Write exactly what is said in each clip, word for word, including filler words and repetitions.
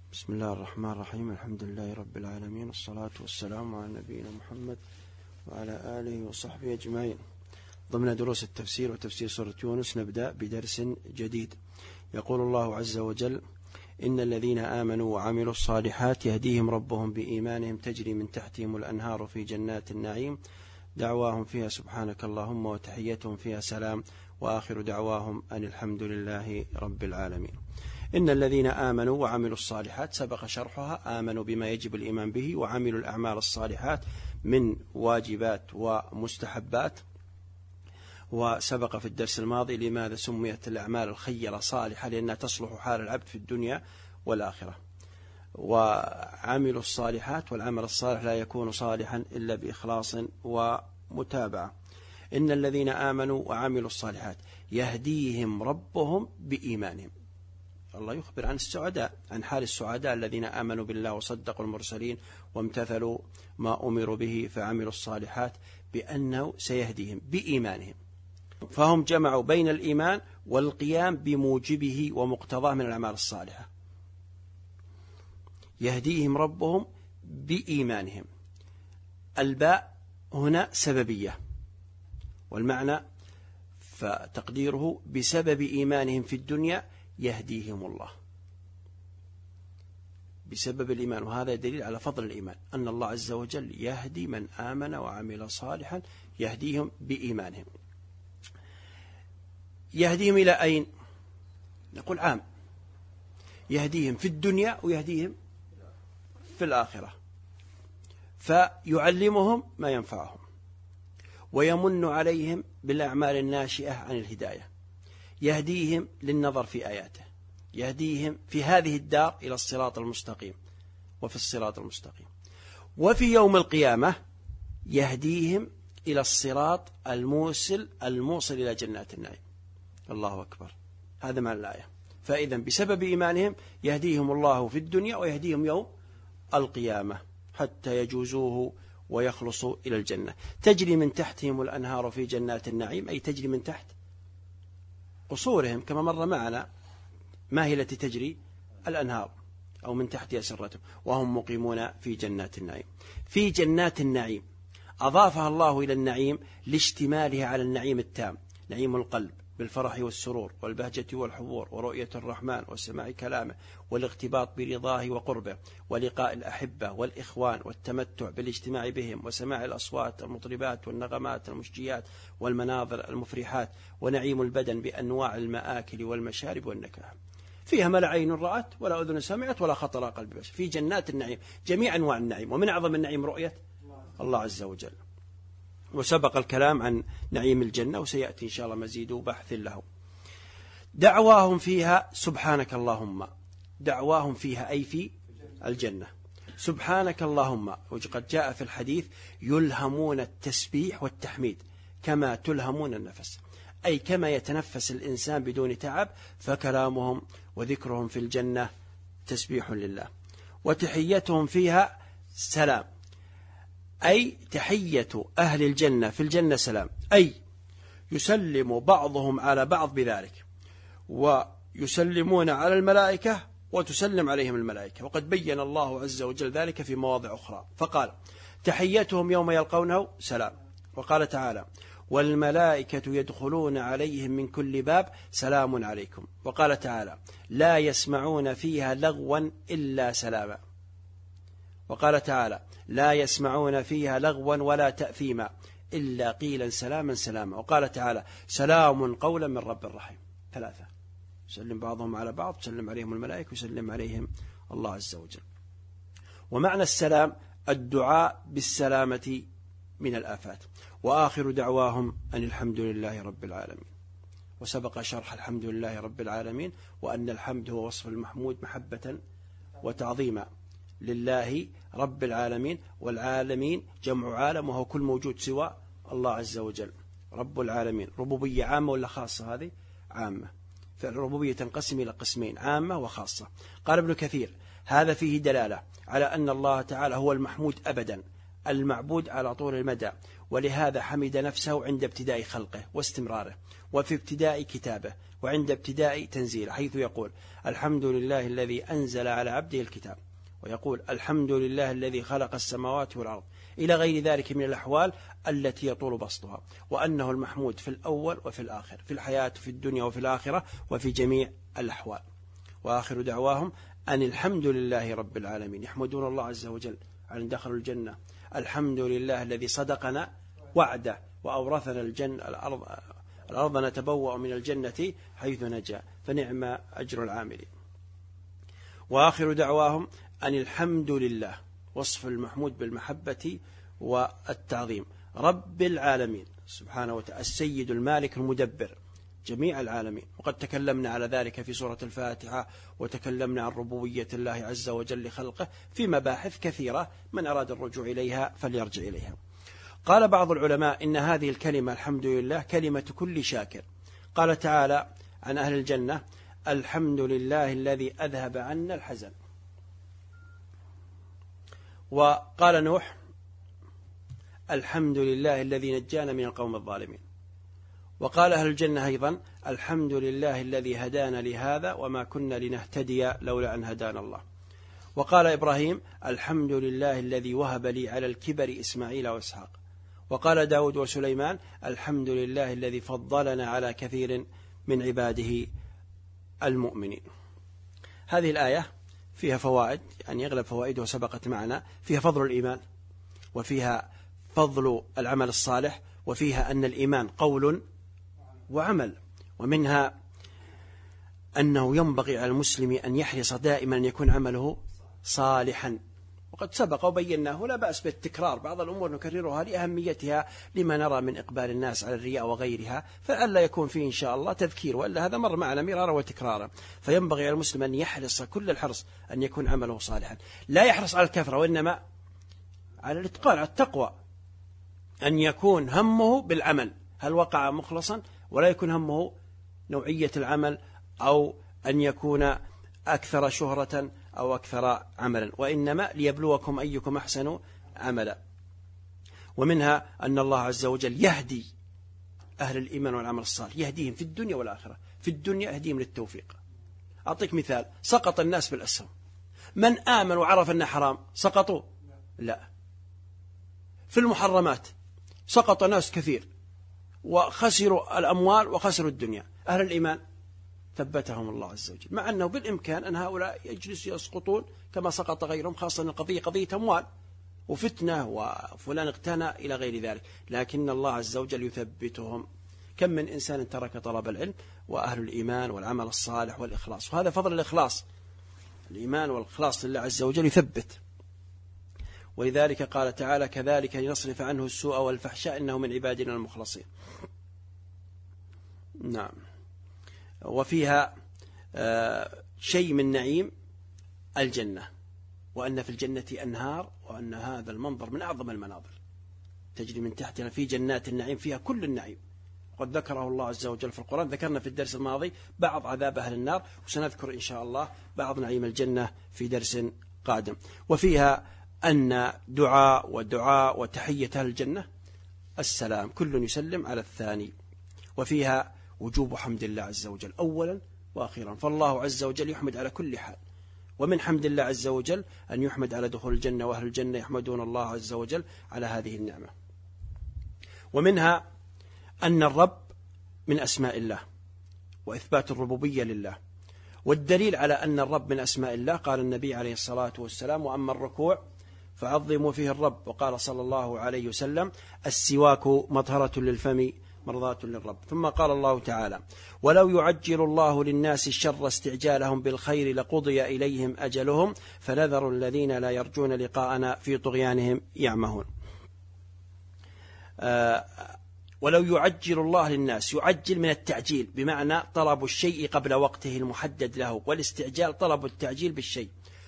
بسم الله الرحمن الرحيم. الحمد لله رب العالمين، والصلاة والسلام على نبينا محمد وعلى آله وصحبه أجمعين. ضمن دروس التفسير وتفسير سورة يونس نبدأ بدرس جديد. يقول الله عز وجل: إن الذين آمنوا وعملوا الصالحات يهديهم ربهم بإيمانهم تجري من تحتهم الأنهار في جنات النعيم دعواهم فيها سبحانك اللهم وتحيتهم فيها سلام وآخر دعواهم أن الحمد لله رب العالمين. إن الذين آمنوا وعملوا الصالحات سبق شرحها، آمنوا بما يجب الإيمان به وعملوا الأعمال الصالحات من واجبات ومستحبات. وسبق في الدرس الماضي لماذا سميت الأعمال الخيرة صالحة، لأنها تصلح حال العبد في الدنيا والآخرة. وعملوا الصالحات، والعمل الصالح لا يكون صالحا إلا بإخلاص ومتابعة. إن الذين آمنوا وعملوا الصالحات يهديهم ربهم بإيمانهم. الله يخبر عن السعداء، عن حال السعداء الذين آمنوا بالله وصدقوا المرسلين وامتثلوا ما أمروا به فعملوا الصالحات بأنه سيهديهم بإيمانهم. فهم جمعوا بين الإيمان والقيام بموجبه ومقتضاه من الأعمال الصالحة. يهديهم ربهم بإيمانهم. الباء هنا سببية، والمعنى فتقديره بسبب إيمانهم في الدنيا يهديهم الله، بسبب الإيمان. وهذا دليل على فضل الإيمان، أن الله عز وجل يهدي من آمن وعمل صالحا، يهديهم بإيمانهم. يهديهم إلى أين؟ نقول عام، يهديهم في الدنيا ويهديهم في الآخرة. فيعلمهم ما ينفعهم ويمن عليهم بالأعمال الناشئة عن الهداية. يهديهم للنظر في آياته، يهديهم في هذه الدار إلى الصراط المستقيم وفي الصراط المستقيم. وفي يوم القيامة يهديهم إلى الصراط الموصل الموصل إلى جنات النعيم. الله أكبر، هذا معنى الآية. فإذا بسبب إيمانهم يهديهم الله في الدنيا ويهديهم يوم القيامة حتى يجوزوه ويخلصوا إلى الجنة. تجري من تحتهم الأنهار في جنات النعيم، أي تجري من تحت قصورهم كما مر معنا. ما هي التي تجري؟ الأنهار، أو من تحت أسرتهم، وهم مقيمون في جنات النعيم. في جنات النعيم أضافها الله إلى النعيم لاشتمالها على النعيم التام، نعيم القلب بالفرح والسرور والبهجة والحبور ورؤية الرحمن وسماع كلامه والاغتباط برضاه وقربه ولقاء الأحبة والإخوان والتمتع بالاجتماع بهم وسماع الأصوات المطربات والنغمات المشجيات والمناظر المفرحات، ونعيم البدن بأنواع المآكل والمشارب والنكهة. فيها ما لا عين رأت ولا أذن سمعت ولا خطر قلب بشر. في جنات النعيم جميع أنواع النعيم، ومن أعظم النعيم رؤية الله عز وجل. وسبق الكلام عن نعيم الجنة وسيأتي إن شاء الله مزيد بحث له. دعواهم فيها سبحانك اللهم، دعواهم فيها أي في الجنة سبحانك اللهم. وقد جاء في الحديث يلهمون التسبيح والتحميد كما تلهمون النفس، أي كما يتنفس الإنسان بدون تعب، فكلامهم وذكرهم في الجنة تسبيح لله. وتحيتهم فيها سلام، أي تحية أهل الجنة في الجنة سلام، أي يسلم بعضهم على بعض بذلك، ويسلمون على الملائكة وتسلم عليهم الملائكة. وقد بين الله عز وجل ذلك في مواضع أخرى، فقال تحيتهم يوم يلقونه سلام. وقال تعالى والملائكة يدخلون عليهم من كل باب سلام عليكم. وقال تعالى لا يسمعون فيها لغوا إلا سلاما. وقال تعالى لا يسمعون فيها لغوا ولا تأثيما إلا قيلا سلاما سلاما. وقال تعالى سلام قولا من رب رحيم. ثلاثة، يسلم بعضهم على بعض، يسلم عليهم الملائكة ويسلم عليهم الله عز وجل. ومعنى السلام الدعاء بالسلامة من الآفات. وآخر دعواهم أن الحمد لله رب العالمين. وسبق شرح الحمد لله رب العالمين، وأن الحمد هو وصف المحمود محبة وتعظيما لله رب العالمين. والعالمين جمع عالم، وهو كل موجود سوى الله عز وجل. رب العالمين ربوبية عامة ولا خاصة؟ هذه عامة. فالربوبية تنقسم إلى قسمين، عامة وخاصة. قال ابن كثير هذا فيه دلالة على أن الله تعالى هو المحمود أبدا، المعبود على طول المدى، ولهذا حمد نفسه عند ابتداء خلقه واستمراره، وفي ابتداء كتابه، وعند ابتداء تنزيله، حيث يقول الحمد لله الذي أنزل على عبده الكتاب، ويقول الحمد لله الذي خلق السماوات والأرض، إلى غير ذلك من الأحوال التي يطول بسطها، وأنه المحمود في الأول وفي الآخر، في الحياة في الدنيا وفي الآخرة وفي جميع الأحوال. وآخر دعواهم أن الحمد لله رب العالمين، يحمدون الله عز وجل على أن دخلوا الجنة. الحمد لله الذي صدقنا وعده وأورثنا الجنة الأرض, الأرض نتبوأ من الجنة حيث نجا، فنعم أجر العاملين. وآخر دعواهم أن الحمد لله، وصف المحمود بالمحبة والتعظيم، رب العالمين سبحانه وتعالى، السيد المالك المدبر جميع العالمين. وقد تكلمنا على ذلك في سورة الفاتحة، وتكلمنا عن ربوبية الله عز وجل لخلقه في مباحث كثيرة، من أراد الرجوع إليها فليرجع إليها. قال بعض العلماء إن هذه الكلمة الحمد لله كلمة كل شاكر. قال تعالى عن أهل الجنة الحمد لله الذي أذهب عنا الحزن. وقال نوح الحمد لله الذي نجانا من القوم الظالمين. وقال أهل الجنة أيضا الحمد لله الذي هدانا لهذا وما كنا لنهتدي لولا أن هدانا الله. وقال إبراهيم الحمد لله الذي وهب لي على الكبر إسماعيل وإسحاق. وقال داود وسليمان الحمد لله الذي فضلنا على كثير من عباده المؤمنين. هذه الآية فيها فوائد، يعني أغلب فوائدها سبقت معنا. فيها فضل الإيمان، وفيها فضل العمل الصالح، وفيها أن الإيمان قول وعمل، ومنها أنه ينبغي على المسلم أن يحرص دائما أن يكون عمله صالحا. وقد سبق وبيناه، لا بأس بالتكرار، بعض الأمور نكررها لأهميتها لما نرى من إقبال الناس على الرياء وغيرها، فألا يكون فيه إن شاء الله تذكير، وإلا هذا مر معنا مرارا وتكرارا. فينبغي على المسلم أن يحرص كل الحرص أن يكون عمله صالحا، لا يحرص على الكثرة، وإنما على الاتقان، على التقوى، أن يكون همه بالعمل هل وقع مخلصا، ولا يكون همه نوعية العمل أو أن يكون أكثر شهرة أو أكثر عملا، وإنما ليبلوكم أيكم أحسن عملا. ومنها أن الله عز وجل يهدي أهل الإيمان والعمل الصالح، يهديهم في الدنيا والآخرة. في الدنيا يهديهم للتوفيق. أعطيك مثال، سقط الناس بالأسهم، من آمن وعرف أنه حرام سقطوا؟ لا. في المحرمات سقط ناس كثير وخسروا الأموال وخسروا الدنيا. أهل الإيمان ثبتهم الله عز وجل، مع أنه بالإمكان أن هؤلاء يجلسوا يسقطون كما سقط غيرهم، خاصة القضية قضية أموال وفتنة وفلان اغتنى إلى غير ذلك، لكن الله عز وجل يثبتهم. كم من إنسان ترك طلب العلم وأهل الإيمان والعمل الصالح والإخلاص، وهذا فضل الإخلاص، الإيمان والإخلاص لله عز وجل يثبت. ولذلك قال تعالى كذلك لنصرف عنه السوء والفحشاء إنه من عبادنا المخلصين. نعم. وفيها شيء من نعيم الجنة، وأن في الجنة أنهار، وأن هذا المنظر من أعظم المناظر تجري من تحتنا في جنات النعيم، فيها كل النعيم. قد ذكره الله عز وجل في القرآن، ذكرنا في الدرس الماضي بعض عذاب أهل النار، وسنذكر إن شاء الله بعض نعيم الجنة في درس قادم. وفيها أن دعاء ودعاء وتحية أهل الجنة السلام، كل يسلم على الثاني. وفيها وجوب حمد الله عز وجل أولا وأخيرا، فالله عز وجل يحمد على كل حال، ومن حمد الله عز وجل أن يحمد على دخول الجنة، وأهل الجنة يحمدون الله عز وجل على هذه النعمة. ومنها أن الرب من أسماء الله، وإثبات الربوبية لله. والدليل على أن الرب من أسماء الله قال النبي عليه الصلاة والسلام وأما الركوع فعظموا فيه الرب. وقال صلى الله عليه وسلم السواك مطهرة للفم مرضاة للرب. ثم قال الله تعالى ولو يعجل الله للناس الشر استعجالهم بالخير لقضي إليهم أجلهم فنذر الذين لا يرجون لقاءنا في طغيانهم يعمهون. آه ولو يعجل الله للناس، يعجل من التعجيل بمعنى طلب الشيء قبل وقته المحدد له، والاستعجال طلب التعجيل بالشيء.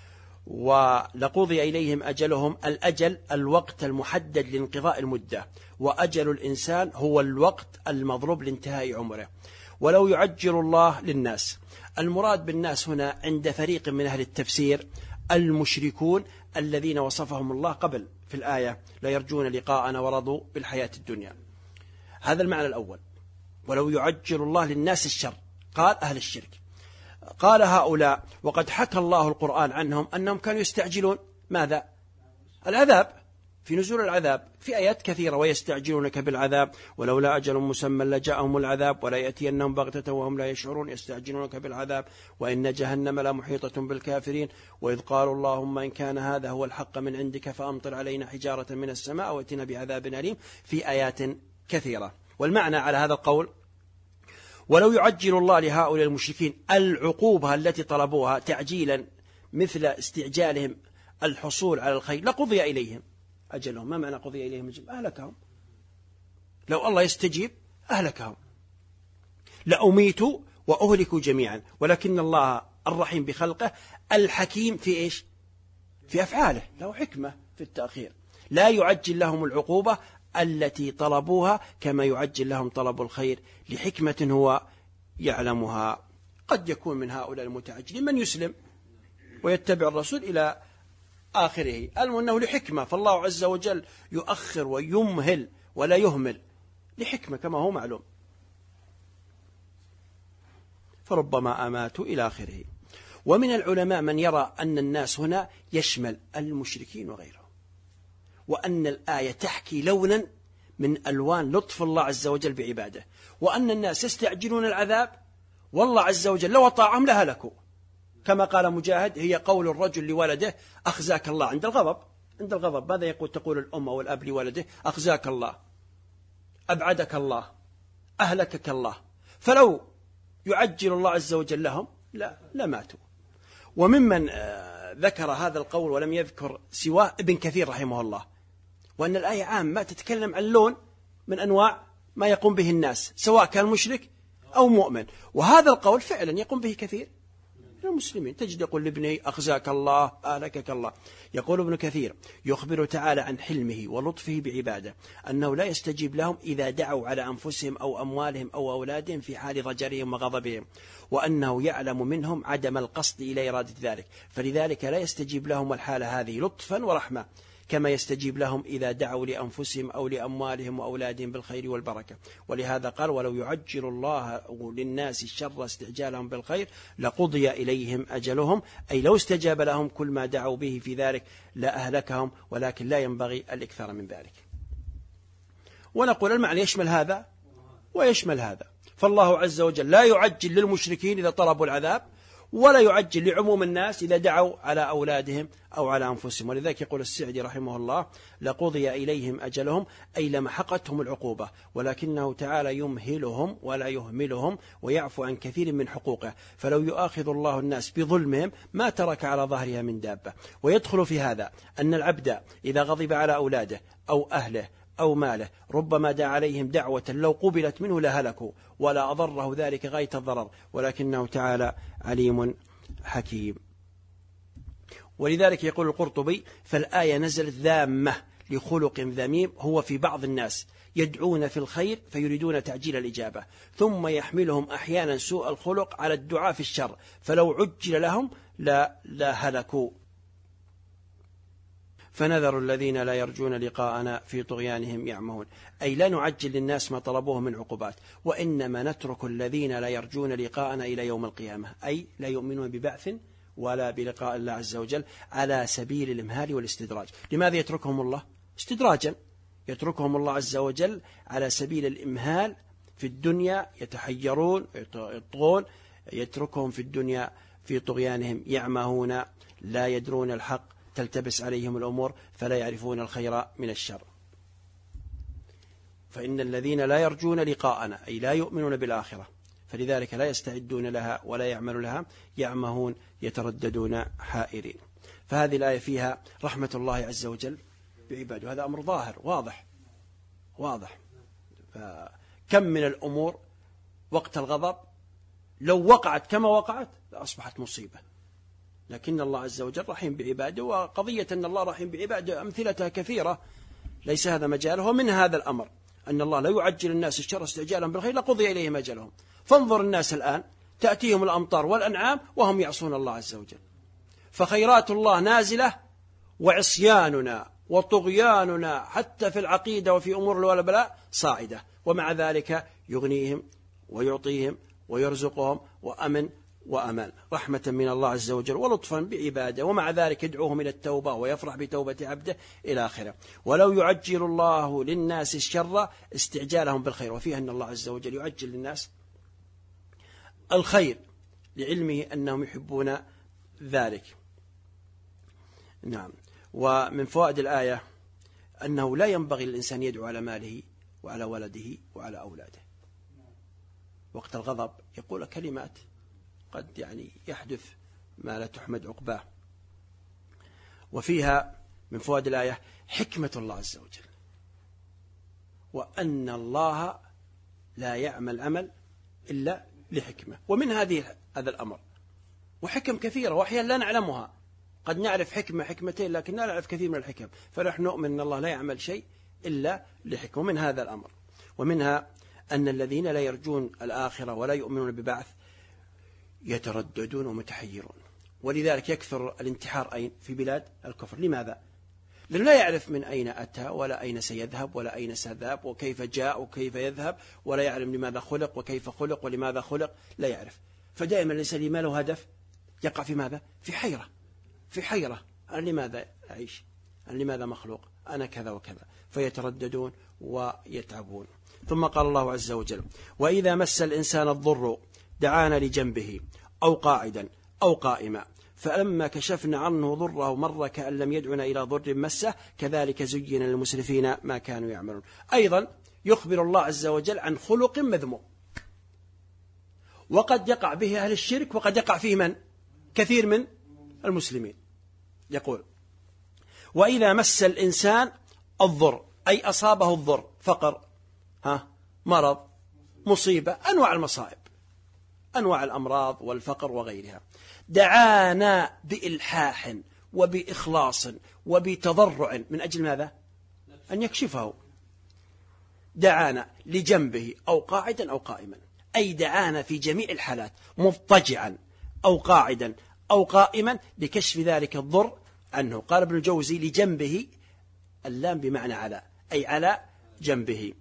ولقضي إليهم أجلهم، الأجل الوقت المحدد لانقضاء المدة، وأجل الإنسان هو الوقت المضروب لانتهاء عمره. ولو يعجل الله للناس، المراد بالناس هنا عند فريق من أهل التفسير المشركون الذين وصفهم الله قبل في الآية لا يرجون لقاءنا ورضوا بالحياة الدنيا. هذا المعنى الأول، ولو يعجل الله للناس الشر قال أهل الشرك. قال هؤلاء وقد حكى الله القرآن عنهم أنهم كانوا يستعجلون ماذا؟ العذاب، في نزول العذاب في آيات كثيرة. ويستعجلونك بالعذاب ولولا أجل مسمى لجاءهم العذاب ولا يأتينهم بغتة وهم لا يشعرون يستعجلونك بالعذاب وإن جهنم لمحيطة بالكافرين وإذ قالوا اللهم إن كان هذا هو الحق من عندك فأمطر علينا حجارة من السماء وأتنا بعذاب أليم، في آيات كثيرة. والمعنى على هذا القول: ولو يعجل الله لهؤلاء المشركين العقوبة التي طلبوها تعجيلا مثل استعجالهم الحصول على الخير لقضي إليهم أجلهم. ما معنى قضي إليهم أجلهم؟ أهلكهم. لو الله يستجيب أهلكهم، لأميتوا وأهلكوا جميعا. ولكن الله الرحيم بخلقه الحكيم في إيش؟ في أفعاله، له حكمة في التأخير، لا يعجل لهم العقوبة التي طلبوها كما يعجل لهم طلب الخير لحكمة هو يعلمها. قد يكون من هؤلاء المتعجلين من يسلم ويتبع الرسول إلى آخره، أنه لحكمة، فالله عز وجل يؤخر ويمهل ولا يهمل لحكمة كما هو معلوم، فربما أماتوا إلى آخره. ومن العلماء من يرى أن الناس هنا يشمل المشركين وغيرهم، وأن الآية تحكي لونا من ألوان لطف الله عز وجل بعباده، وأن الناس يستعجلون العذاب والله عز وجل لو أطاعهم لهلكوا، كما قال مجاهد: هي قول الرجل لولده أخزاك الله. عند الغضب، عند الغضب ماذا يقول تقول الأم أو الأب لولده؟ أخزاك الله، أبعدك الله، أهلكك الله. فلو يعجل الله عز وجل لهم لا لماتوا. وممن ذكر هذا القول ولم يذكر سواه ابن كثير رحمه الله، وأن الآية عامة تتكلم عن لون من أنواع ما يقوم به الناس سواء كان مشرك أو مؤمن، وهذا القول فعلا يقوم به كثير من المسلمين. تجد يقول لابنه أخزاك الله، أهلكك الله. يقول ابن كثير: يخبر تعالى عن حلمه ولطفه بعباده أنه لا يستجيب لهم إذا دعوا على أنفسهم أو أموالهم أو أولادهم في حال ضجرهم وغضبهم، وأنه يعلم منهم عدم القصد إلى إرادة ذلك، فلذلك لا يستجيب لهم الحالة هذه لطفا ورحمة كما يستجيب لهم إذا دعوا لأنفسهم أو لأموالهم وأولادهم بالخير والبركة. ولهذا قال: ولو يعجل الله للناس الشر استعجالهم بالخير لقضي إليهم أجلهم، أي لو استجاب لهم كل ما دعوا به في ذلك لأهلكهم، ولكن لا ينبغي الإكثار من ذلك. ونقول المعنى يشمل هذا ويشمل هذا، فالله عز وجل لا يعجل للمشركين إذا طلبوا العذاب، ولا يعجل لعموم الناس إذا دعوا على أولادهم أو على أنفسهم. ولذلك يقول السعدي رحمه الله: لقضي إليهم أجلهم، أي لمحقتهم العقوبة، ولكنه تعالى يمهلهم ولا يهملهم ويعفو عن كثير من حقوقه، فلو يؤاخذ الله الناس بظلمهم ما ترك على ظهرها من دابة. ويدخل في هذا أن العبد إذا غضب على أولاده أو أهله أو ماله ربما دعا عليهم دعوة لو قبلت منه لهلكوا ولا أضره ذلك غاية الضرر، ولكنه تعالى عليم حكيم. ولذلك يقول القرطبي: فالآية نزلت ذامة لخلق ذميم هو في بعض الناس يدعون في الخير فيريدون تعجيل الإجابة، ثم يحملهم أحيانا سوء الخلق على الدعاء في الشر، فلو عجل لهم لا, لا هلكوا. فنذر الذين لا يرجون لقاءنا في طغيانهم يعمهون، أي لا نعجل للناس ما طلبوه من عقوبات، وإنما نترك الذين لا يرجون لقاءنا إلى يوم القيامة، أي لا يؤمنون ببعث ولا بلقاء الله عز وجل، على سبيل الإمهال والاستدراج. لماذا يتركهم الله؟ استدراجا، يتركهم الله عز وجل على سبيل الإمهال في الدنيا، يتحيرون يطغون، يتركهم في الدنيا في طغيانهم يعمهون، لا يدرون الحق، تلتبس عليهم الأمور فلا يعرفون الخير من الشر. فإن الذين لا يرجون لقاءنا أي لا يؤمنون بالآخرة، فلذلك لا يستعدون لها ولا يعملون لها، يعمهون يترددون حائرين. فهذه الآية فيها رحمة الله عز وجل بعباده، هذا أمر ظاهر واضح واضح. فكم من الأمور وقت الغضب لو وقعت كما وقعت لأصبحت مصيبة، لكن الله عز وجل رحيم بعباده، وقضية أن الله رحيم بعباده أمثلتها كثيرة ليس هذا مجاله. ومن هذا الأمر أن الله لا يعجل الناس الشر استعجالا بالخير لقضي إليهم أجلهم. فانظر الناس الآن تأتيهم الأمطار والأنعام وهم يعصون الله عز وجل، فخيرات الله نازلة، وعصياننا وطغياننا حتى في العقيدة وفي أمور الولاء صاعدة، ومع ذلك يغنيهم ويعطيهم ويرزقهم وأمن وأمان، رحمة من الله عز وجل ولطفا بعباده، ومع ذلك يدعوهم إلى التوبة ويفرح بتوبة عبده إلى آخره. ولو يعجل الله للناس الشر استعجالهم بالخير، وفيها أن الله عز وجل يعجل للناس الخير لعلمه أنهم يحبون ذلك. نعم. ومن فوائد الآية أنه لا ينبغي للإنسان يدعو على ماله وعلى ولده وعلى أولاده. وقت الغضب يقول كلمات قد يعني يحدث ما لا تحمد عقباه. وفيها من فوائد الآية حكمة الله عز وجل، وأن الله لا يعمل عمل إلا لحكمة. ومن هذه هذا الأمر وحكم كثيرة وأحيانا لا نعلمها، قد نعرف حكمة حكمتين لكن لا نعرف كثير من الحكم، فنحن نؤمن أن الله لا يعمل شيء إلا لحكمة. ومن هذا الأمر ومنها أن الذين لا يرجون الآخرة ولا يؤمنون ببعث يترددون ومتحيرون، ولذلك يكثر الانتحار أين؟ في بلاد الكفر. لماذا؟ لأنه لا يعرف من أين أتى ولا أين سيذهب ولا أين سيذهب وكيف جاء وكيف يذهب، ولا يعلم لماذا خلق وكيف خلق ولماذا خلق، لا يعرف. فدائما الإنسان ما له هدف يقع في ماذا؟ في حيرة، في حيرة. أنا لماذا أعيش؟ أنا لماذا مخلوق؟ أنا كذا وكذا، فيترددون ويتعبون. ثم قال الله عز وجل: وإذا مس الإنسان الضر دعانا لجنبه أو قاعدا أو قائما فلما كشفنا عنه ضره مر كأن لم يدعنا إلى ضر مسه كذلك زين للمسرفين ما كانوا يعملون. أيضا يخبر الله عز وجل عن خلق مذموم، وقد يقع به أهل الشرك وقد يقع فيه من؟ كثير من المسلمين. يقول: وإذا مس الإنسان الضر، أي أصابه الضر، فقر، ها، مرض، مصيبة، أنواع المصائب، أنواع الأمراض والفقر وغيرها، دعانا بإلحاح وبإخلاص وبتضرع من أجل ماذا؟ أن يكشفه. دعانا لجنبه أو قاعدا أو قائما، أي دعانا في جميع الحالات مضطجعا أو قاعدا أو قائما لكشف ذلك الضر عنه. قال ابن الجوزي: لجنبه، اللام بمعنى على، أي على جنبه.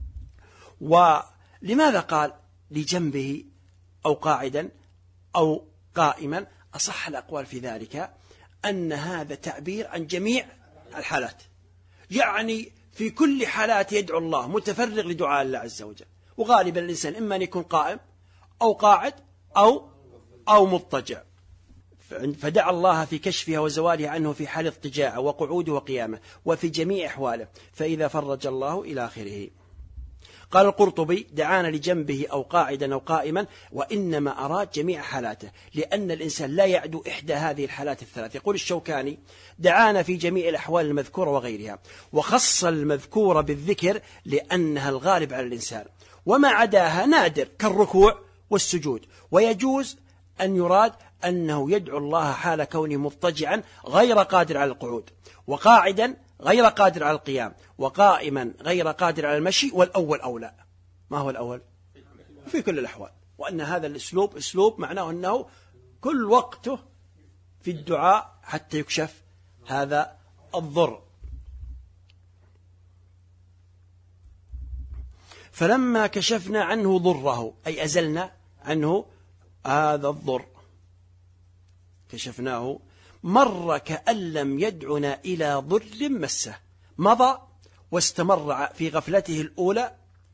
ولماذا قال لجنبه أو قاعدا أو قائما؟ أصح الأقوال في ذلك أن هذا تعبير عن جميع الحالات، يعني في كل حالات يدعو الله متفرغ لدعاء الله عز وجل. وغالبا الإنسان إما أن يكون قائم أو قاعد أو أو مضطجع، فدعا الله في كشفها وزوالها عنه في حال اضطجاعه وقعوده وقيامه وفي جميع أحواله، فإذا فرج الله إلى آخره. قال القرطبي: دعانا لجنبه أو قاعدا أو قائما، وإنما أراد جميع حالاته، لأن الإنسان لا يعدو إحدى هذه الحالات الثلاث. يقول الشوكاني: دعانا في جميع الأحوال المذكورة وغيرها، وخص المذكورة بالذكر لأنها الغالب على الإنسان، وما عداها نادر كالركوع والسجود. ويجوز أن يراد أنه يدعو الله حال كونه مضطجعا غير قادر على القعود، وقاعدا غير قادر على القيام، وقائما غير قادر على المشي، والأول أولى. ما هو الأول؟ في كل الأحوال. وأن هذا الأسلوب أسلوب معناه أنه كل وقته في الدعاء حتى يكشف هذا الضر. فلما كشفنا عنه ضره، أي أزلنا عنه هذا الضر، كشفناه، مر كأن لم يدعنا إلى ضر مسه، مضى واستمر في غفلته الأولى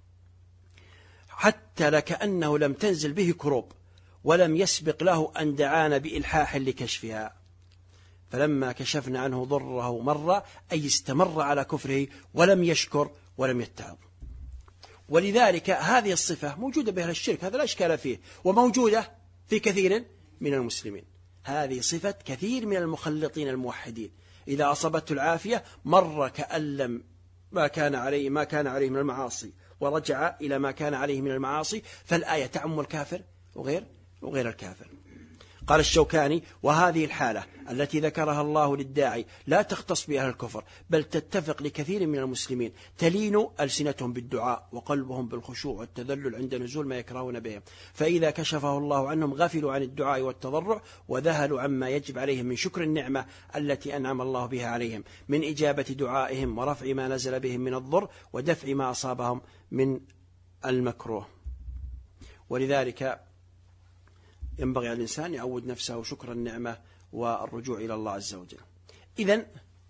حتى لكأنه لم تنزل به كروب، ولم يسبق له أن دعانا بإلحاح لكشفها. فلما كشفنا عنه ضره مر، أي استمر على كفره ولم يشكر ولم يتعظ. ولذلك هذه الصفة موجودة بأهل الشرك، هذا لا إشكال فيه، وموجودة في كثير من المسلمين. هذه صفة كثير من المخلطين الموحدين، إذا أصابته العافية مر كأن لم ما كان عليه ما كان عليه من المعاصي، ورجع إلى ما كان عليه من المعاصي، فالآية تعم الكافر وغير وغير الكافر. قال الشوكاني: وهذه الحالة التي ذكرها الله للداعي لا تختص بأهل الكفر، بل تتفق لكثير من المسلمين، تلين ألسنتهم بالدعاء وقلبهم بالخشوع والتذلل عند نزول ما يكرهون به، فإذا كشفه الله عنهم غفلوا عن الدعاء والتضرع وذهلوا عما يجب عليهم من شكر النعمة التي أنعم الله بها عليهم من إجابة دعائهم ورفع ما نزل بهم من الضر ودفع ما أصابهم من المكروه. ولذلك ينبغي على الإنسان يعود نفسه شكر النعمة والرجوع إلى الله عز وجل. إذن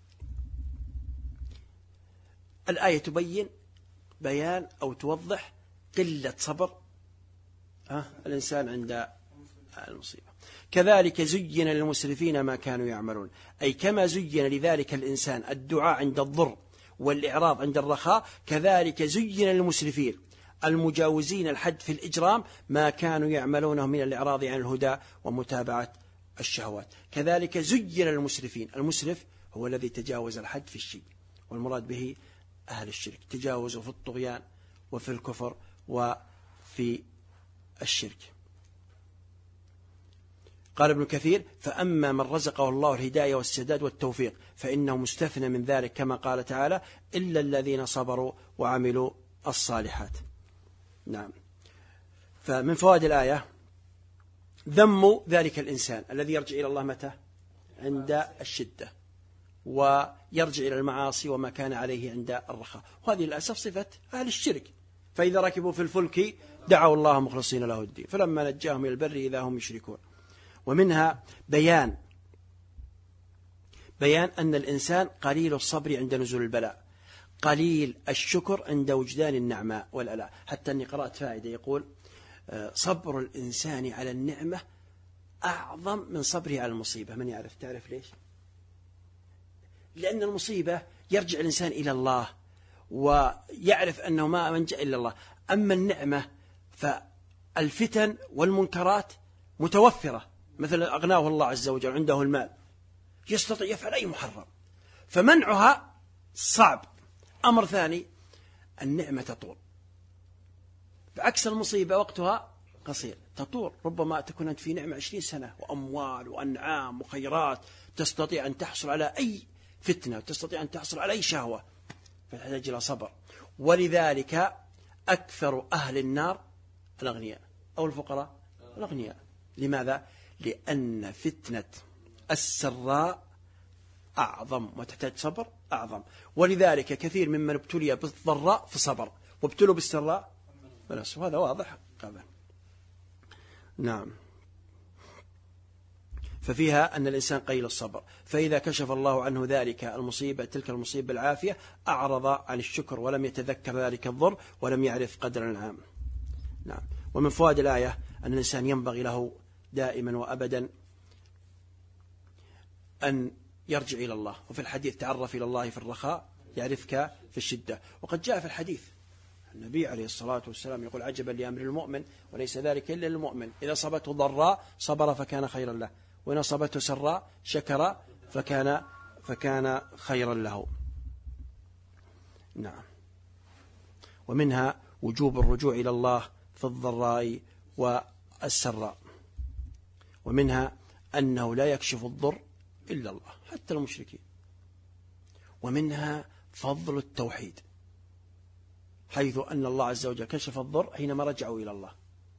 الآية تبين بيان أو توضح قلة صبر أه؟ الإنسان عند المصيبة. كذلك زين للمسرفين ما كانوا يعملون، أي كما زين لذلك الإنسان الدعاء عند الضر والإعراض عند الرخاء، كذلك زين للمسرفين المجاوزين الحد في الإجرام ما كانوا يعملونه من الإعراض عن الهدى ومتابعة الشهوات. كذلك زين للمسرفين، المسرف هو الذي تجاوز الحد في الشيء، والمراد به أهل الشرك، تجاوزوا في الطغيان وفي الكفر وفي الشرك. قال ابن كثير: فأما من رزقه الله الهداية والسداد والتوفيق فإنه مستثنى من ذلك، كما قال تعالى: إلا الذين صبروا وعملوا الصالحات. نعم. فمن فوائد الآية ذم ذلك الإنسان الذي يرجع إلى الله متى؟ عند الشدة، ويرجع إلى المعاصي وما كان عليه عند الرخاء، وهذه للأسف صفة أهل الشرك. فإذا ركبوا في الفلك دعوا الله مخلصين له الدين فلما نجاهم إلى البر إذا هم يشركون. ومنها بيان بيان أن الإنسان قليل الصبر عند نزول البلاء، قليل الشكر عند وجدان النعماء والألاء. حتى أني قرأت فائدة يقول: صبر الإنسان على النعمة أعظم من صبره على المصيبة. من يعرف؟ تعرف ليش؟ لأن المصيبة يرجع الإنسان إلى الله ويعرف أنه ما منجأ إلا الله، أما النعمة فالفتن والمنكرات متوفرة، مثل أغناه الله عز وجل عنده المال يستطيع يفعل أي محرم، فمنعها صعب. أمر ثاني، النعمة تطول، بعكس المصيبة وقتها قصير، تطول. ربما تكون أنت في نعمة عشرين سنة وأموال وأنعام وخيرات، تستطيع أن تحصل على أي فتنة، تستطيع أن تحصل على أي شهوة، فتحتاج إلى صبر. ولذلك أكثر أهل النار الأغنياء أو الفقراء الأغنياء. لماذا؟ لأن فتنة السراء أعظم وتحتاج صبر أعظم. ولذلك كثير ممن ابتلي بالضراء فصبر، وابتلوا بالسراء بلس، وهذا واضح قبل. نعم. ففيها أن الإنسان قليل الصبر، فإذا كشف الله عنه ذلك المصيبة تلك المصيبة العافية أعرض عن الشكر ولم يتذكر ذلك الضر ولم يعرف قدر النعم. نعم. ومن فوائد الآية أن الإنسان ينبغي له دائما وأبدا أن يرجع إلى الله. وفي الحديث: تعرف إلى الله في الرخاء يعرفك في الشدة. وقد جاء في الحديث النبي عليه الصلاة والسلام يقول: عجبا لأمر المؤمن وليس ذلك إلا للمؤمن، إذا صابته ضراء صبر فكان خيرا له، وإن صابته سراء شكر فكان فكان خيرا له. نعم. ومنها وجوب الرجوع إلى الله في الضراء والسراء. ومنها أنه لا يكشف الضر إلا الله حتى المشركين. ومنها فضل التوحيد، حيث أن الله عز وجل كشف الضر حينما رجعوا إلى الله.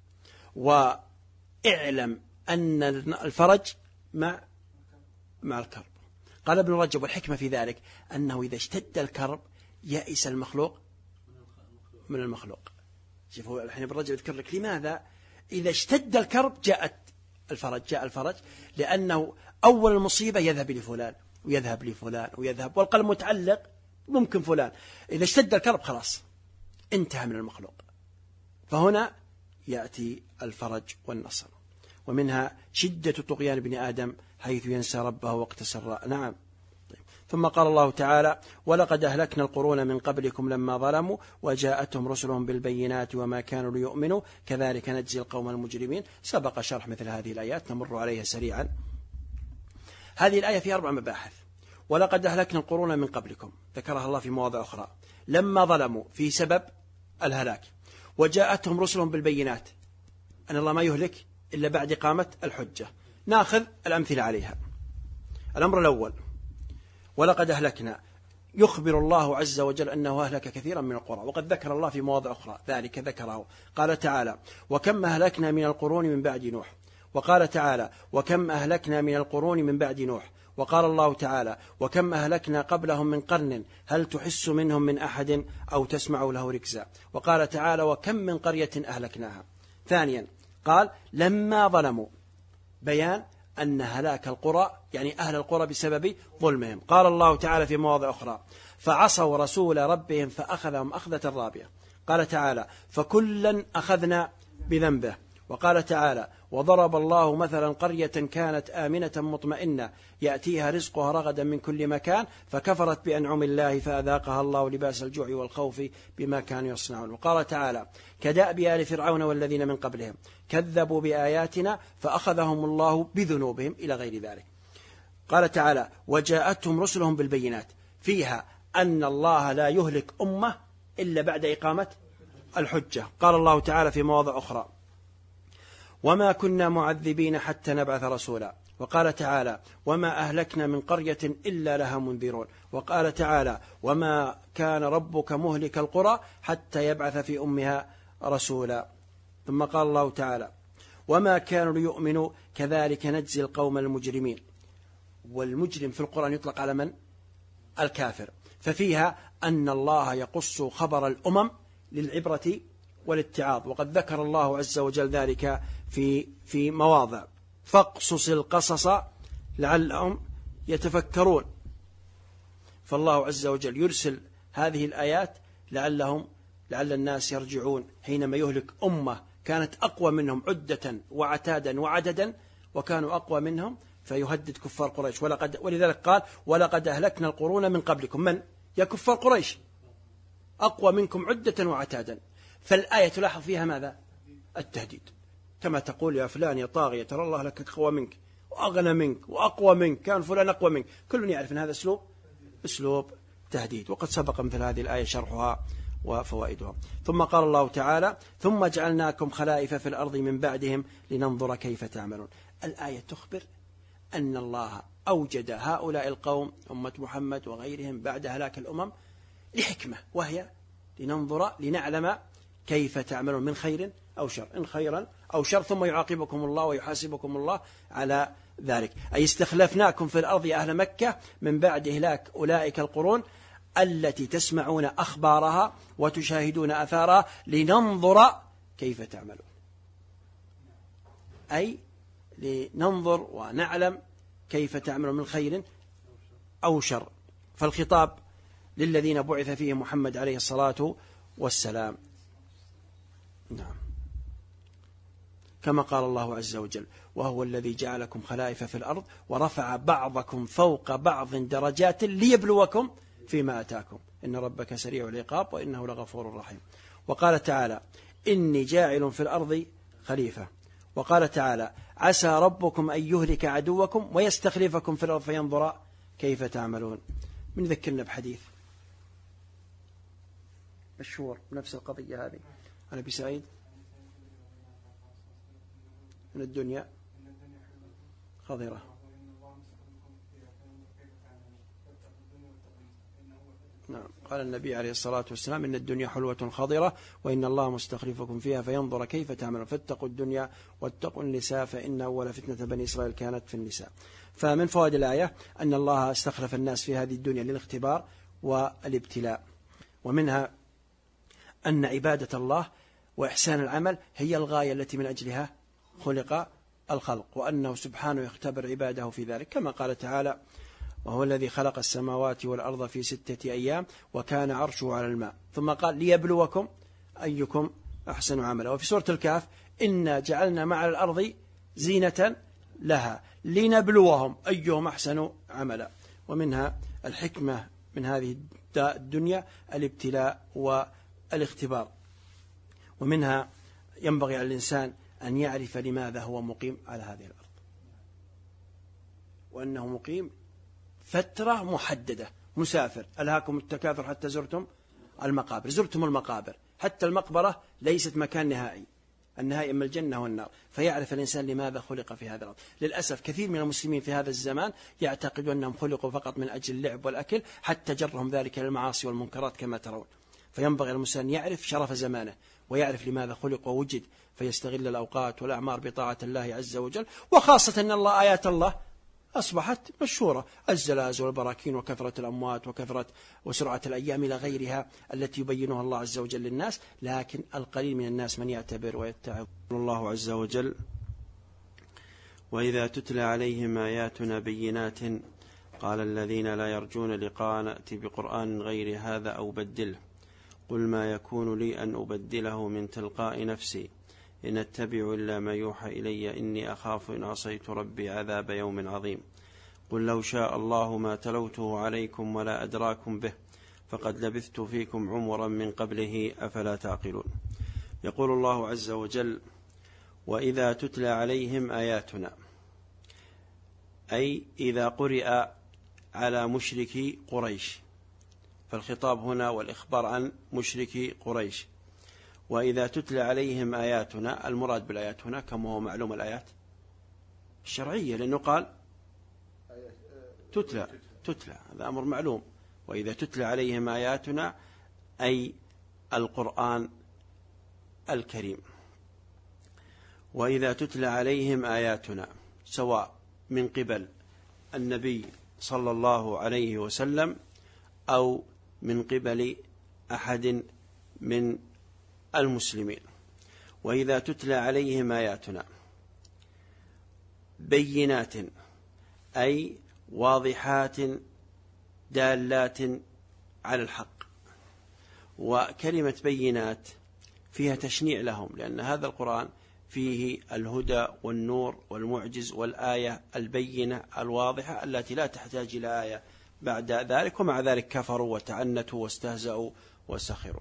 واعلم أن الفرج مع مع الكرب. قال ابن رجب: والحكمة في ذلك أنه إذا اشتد الكرب يئس المخلوق من المخلوق. شوفوا الحين ابن رجب يذكر لك لماذا إذا اشتد الكرب جاءت الفرج جاء الفرج لأنه أول المصيبة يذهب لفلان ويذهب لفلان ويذهب، والقلب متعلق ممكن فلان. إذا اشتد الكرب خلاص انتهى من المخلوق، فهنا يأتي الفرج والنصر. ومنها شدة طغيان ابن آدم حيث ينسى ربه وقت السراء. نعم. ثم قال الله تعالى: ولقد أهلكنا القرون من قبلكم لما ظلموا وجاءتهم رسلهم بالبينات وما كانوا ليؤمنوا كذلك نجزي القوم المجرمين. سبق شرح مثل هذه الآيات، نمر عليها سريعا. هذه الآية فيها أربع مباحث. ولقد أهلكنا القرون من قبلكم ذكرها الله في مواضع أخرى، لما ظلموا في سبب الهلاك، وجاءتهم رسلهم بالبينات، أن الله ما يهلك إلا بعد إقامة الحجة. نأخذ الأمثلة عليها. الأمر الأول: ولقد أهلكنا، يخبر الله عز وجل أنه أهلك كثيرا من القرى، وقد ذكر الله في مواضع أخرى ذلك ذكره. قال تعالى: وكم أهلكنا من القرون من بعد نوح. وقال تعالى: وكم أهلكنا من القرون من بعد نوح. وقال الله تعالى: وكم أهلكنا قبلهم من قرن هل تحس منهم من أحد أو تسمع له ركزا. وقال تعالى: وكم من قرية أهلكناها. ثانيا قال لما ظلموا، بيان أن هلاك القرى يعني أهل القرى بسبب ظلمهم. قال الله تعالى في مواضع أخرى فعصوا رسول ربهم فأخذهم أخذة رابية. قال تعالى فكلا أخذنا بذنبه. وقال تعالى وضرب الله مثلا قرية كانت آمنة مطمئنة يأتيها رزقها رغدا من كل مكان فكفرت بأنعم الله فأذاقها الله لباس الجوع والخوف بما كانوا يصنعون. وقال تعالى كدأب آل فرعون والذين من قبلهم كذبوا بآياتنا فأخذهم الله بذنوبهم إلى غير ذلك. قال تعالى وجاءتهم رسلهم بالبينات، فيها أن الله لا يهلك أمة إلا بعد إقامة الحجة. قال الله تعالى في مواضع أخرى وما كنا معذبين حتى نبعث رسولا. وقال تعالى وما أهلكنا من قرية إلا لها منذرون. وقال تعالى وما كان ربك مهلك القرى حتى يبعث في أمها رسولا. ثم قال الله تعالى وما كانوا ليؤمنوا كذلك نجزي القوم المجرمين. والمجرم في القرآن يطلق على من؟ الكافر. ففيها أن الله يقص خبر الأمم للعبرة والاتعاظ، وقد ذكر الله عز وجل ذلك في في مواضع فاقصص القصص لعلهم يتفكرون. فالله عز وجل يرسل هذه الآيات لعلهم لعل الناس يرجعون حينما يهلك أمة كانت أقوى منهم عدة وعتادا وعددا وكانوا أقوى منهم فيهدد كفار قريش. ولقد ولذلك قال ولقد أهلكنا القرون من قبلكم، من؟ يا كفار قريش أقوى منكم عدة وعتادا. فالآية تلاحظ فيها ماذا؟ التهديد، كما تقول يا فلان يا طاغية ترى الله لك أقوى منك وأغنى منك وأقوى منك، كان فلان أقوى منك. كل يعرف أن هذا أسلوب أسلوب تهديد، وقد سبق مثل هذه الآية شرحها وفوائدها. ثم قال الله تعالى ثم جعلناكم خلائف في الأرض من بعدهم لننظر كيف تعملون. الآية تخبر أن الله أوجد هؤلاء القوم أمة محمد وغيرهم بعد هلاك الأمم لحكمة، وهي لننظر لنعلم كيف تعملون من خير أو شر، إن خيرا أو شر، ثم يعاقبكم الله ويحاسبكم الله على ذلك. أي استخلفناكم في الأرض يا أهل مكة من بعد إهلاك أولئك القرون التي تسمعون أخبارها وتشاهدون أثارها لننظر كيف تعملون، أي لننظر ونعلم كيف تعملون من خير أو شر. فالخطاب للذين بعث فيهم محمد عليه الصلاة والسلام. نعم، كما قال الله عز وجل وهو الذي جعلكم خلائف في الأرض ورفع بعضكم فوق بعض درجات ليبلوكم فيما أتاكم إن ربك سريع العقاب وإنه لغفور رحيم. وقال تعالى إني جاعل في الأرض خليفة. وقال تعالى عسى ربكم أن يهلك عدوكم ويستخلفكم في الأرض فينظر كيف تعملون. من ذكرنا بحديث مشهور نفس القضية هذه عن أبي سعيد من الدنيا خضرة. نعم، قال النبي عليه الصلاة والسلام إن الدنيا حلوة خضرة وإن الله مستخلفكم فيها فينظر كيف تعملون فاتقوا الدنيا واتقوا النساء فإن أول فتنة بني إسرائيل كانت في النساء. فمن فوائد الآية أن الله استخلف الناس في هذه الدنيا للاختبار والابتلاء، ومنها أن عبادة الله وإحسان العمل هي الغاية التي من أجلها خلق الخلق، وأنه سبحانه يختبر عباده في ذلك كما قال تعالى وهو الذي خلق السماوات والأرض في ستة أيام وكان عرشه على الماء، ثم قال ليبلوكم أيكم أحسن عملا. وفي سورة الكهف إنا جعلنا مع الأرض زينة لها لنبلوهم أيهم أحسن عملا. ومنها الحكمة من هذه الدنيا الابتلاء والاختبار، ومنها ينبغي على الإنسان أن يعرف لماذا هو مقيم على هذه الأرض، وأنه مقيم فترة محددة مسافر. ألهاكم التكاثر حتى زرتم المقابر، زرتم المقابر، حتى المقبرة ليست مكان نهائي، النهائي إما الجنة والنار. فيعرف الإنسان لماذا خلق في هذا الأرض. للأسف كثير من المسلمين في هذا الزمان يعتقدون أنهم خلقوا فقط من أجل اللعب والأكل حتى جرهم ذلك للمعاصي والمنكرات كما ترون. فينبغي الإنسان يعرف شرف زمانه ويعرف لماذا خلق ووجد، فيستغل الأوقات والأعمار بطاعة الله عز وجل، وخاصة أن الله آيات الله أصبحت مشهورة، الزلازل والبراكين وكثرة الأموات وكثرة وسرعة الأيام إلى غيرها التي يبينها الله عز وجل للناس، لكن القليل من الناس من يعتبر ويتعظ. الله عز وجل: وإذا تتلى عليهم آياتنا بينات قال الذين لا يرجون لقاءنا ائت بقرآن غير هذا أو بدله قل ما يكون لي أن أبدله من تلقاء نفسي إن أتبع إلا ما يوحى إلي إني أخاف إن عصيت ربي عذاب يوم عظيم قل لو شاء الله ما تلوته عليكم ولا أدراكم به فقد لبثت فيكم عمرا من قبله أفلا تعقلون. يقول الله عز وجل: وإذا تتلى عليهم آياتنا، أي إذا قرئ على مشركي قريش، فالخطاب هنا والإخبار عن مشركي قريش. وإذا تتلى عليهم آياتنا، المراد بالآيات هنا كما هو معلوم الآيات الشرعية، لأنه قال تتلى تتلى هذا أمر معلوم. وإذا تتلى عليهم آياتنا أي القرآن الكريم. وإذا تتلى عليهم آياتنا سواء من قبل النبي صلى الله عليه وسلم أو من قبل أحد من المسلمين. وإذا تتلى عليهم آياتنا بينات أي واضحات دالات على الحق. وكلمة بينات فيها تشنيع لهم، لأن هذا القرآن فيه الهدى والنور والمعجز والآية البينة الواضحة التي لا تحتاج إلى آية بعد ذلك، ومع ذلك كفروا وتعنتوا واستهزأوا وسخروا.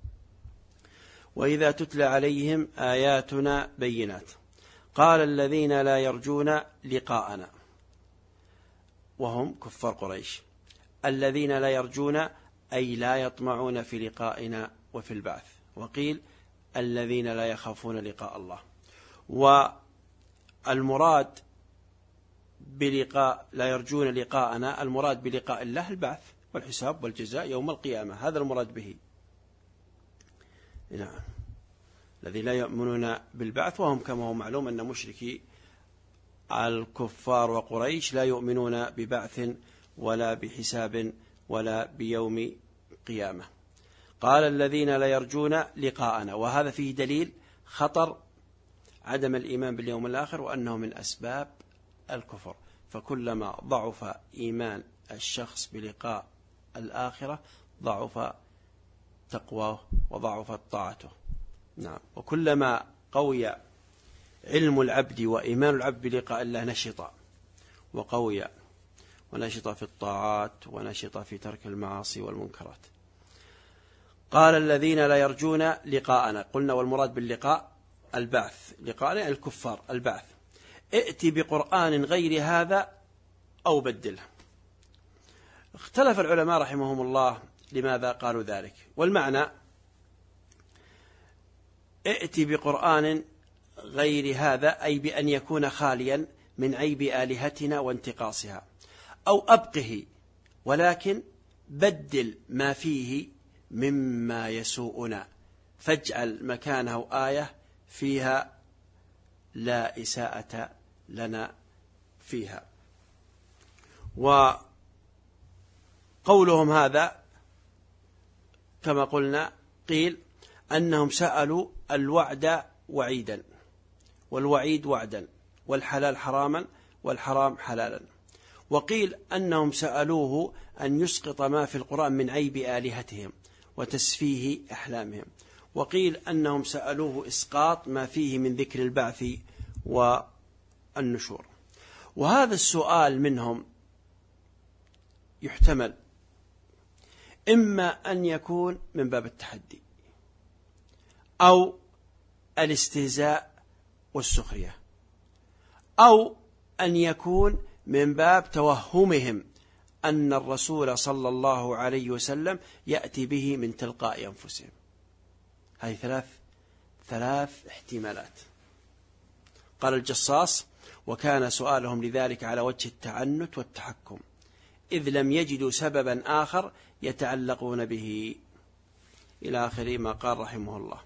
وإذا تتلى عليهم آياتنا بينات قال الذين لا يرجون لقاءنا، وهم كفار قريش، الذين لا يرجون أي لا يطمعون في لقائنا وفي البعث. وقيل الذين لا يخافون لقاء الله. والمراد بلقاء لا يرجون لقاءنا، المراد بلقاء الله البعث والحساب والجزاء يوم القيامة، هذا المراد به. نعم، الذي لا يؤمنون بالبعث، وهم كما هو معلوم أن مشركي الكفار وقريش لا يؤمنون ببعث ولا بحساب ولا بيوم قيامة. قال الذين لا يرجون لقاءنا، وهذا فيه دليل خطر عدم الإيمان باليوم الآخر وأنه من أسباب الكفر، فكلما ضعف إيمان الشخص بلقاء الآخرة ضعف تقواه وضعفت طاعته. نعم، وكلما قوي علم العبد وإيمان العبد بلقاء الله نشط وقوي، ونشط في الطاعات ونشط في ترك المعاصي والمنكرات. قال الذين لا يرجون لقاءنا، قلنا والمراد باللقاء البعث، لقاءنا الكفار البعث. ائت بقرآن غير هذا أو بدله. اختلف العلماء رحمهم الله لماذا قالوا ذلك، والمعنى ائت بقرآن غير هذا أي بأن يكون خاليا من عيب آلهتنا وانتقاصها، أو أبقه ولكن بدل ما فيه مما يسوءنا، فاجعل مكانه آية فيها لا إساءة لنا فيها. وقولهم هذا كما قلنا قيل أنهم سألوا الوعد وعيدا، والوعيد وعدا، والحلال حراما، والحرام حلالا. وقيل أنهم سألوه أن يسقط ما في القرآن من عيب آلهتهم وتسفيه أحلامهم. وقيل أنهم سألوه إسقاط ما فيه من ذكر البعث والنشور. وهذا السؤال منهم يحتمل إما أن يكون من باب التحدي أو الاستهزاء والسخرية، أو أن يكون من باب توهمهم أن الرسول صلى الله عليه وسلم يأتي به من تلقاء أنفسهم. هذه ثلاث ثلاث احتمالات. قال الجصاص: وكان سؤالهم لذلك على وجه التعنت والتحكم، إذ لم يجدوا سببا آخر يتعلقون به، إلى آخر ما قال رحمه الله.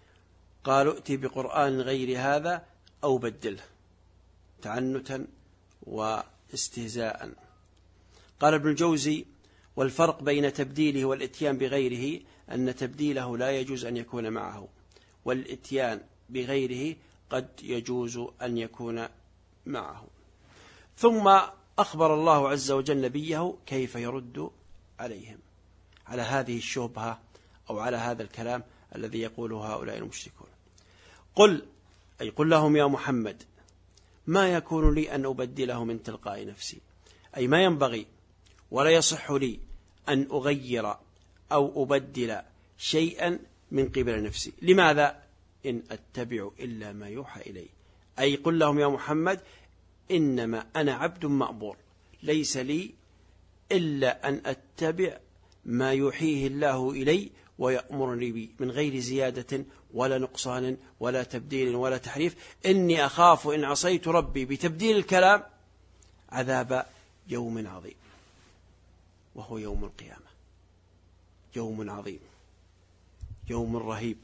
قالوا ائت بقرآن غير هذا أو بدله، تعنتا واستهزاء. قال ابن الجوزي: والفرق بين تبديله والإتيان بغيره أن تبديله لا يجوز أن يكون معه، والإتيان بغيره قد يجوز أن يكون معه. ثم أخبر الله عز وجل نبيه كيف يرد عليهم على هذه الشبهة أو على هذا الكلام الذي يقوله هؤلاء المشركون. قل أي قل لهم يا محمد: ما يكون لي أن أبدله من تلقاء نفسي، أي ما ينبغي ولا يصح لي أن أغير أو أبدل شيئا من قبل نفسي. لماذا؟ إن أتبع إلا ما يوحى إلي. أي قل لهم يا محمد: إنما أنا عبد مأمور، ليس لي إلا أن أتبع ما يوحيه الله إلي ويأمرني به من غير زيادة ولا نقصان ولا تبديل ولا تحريف. إني أخاف إن عصيت ربي بتبديل الكلام عذاب يوم عظيم، وهو يوم القيامة، يوم عظيم، يوم رهيب.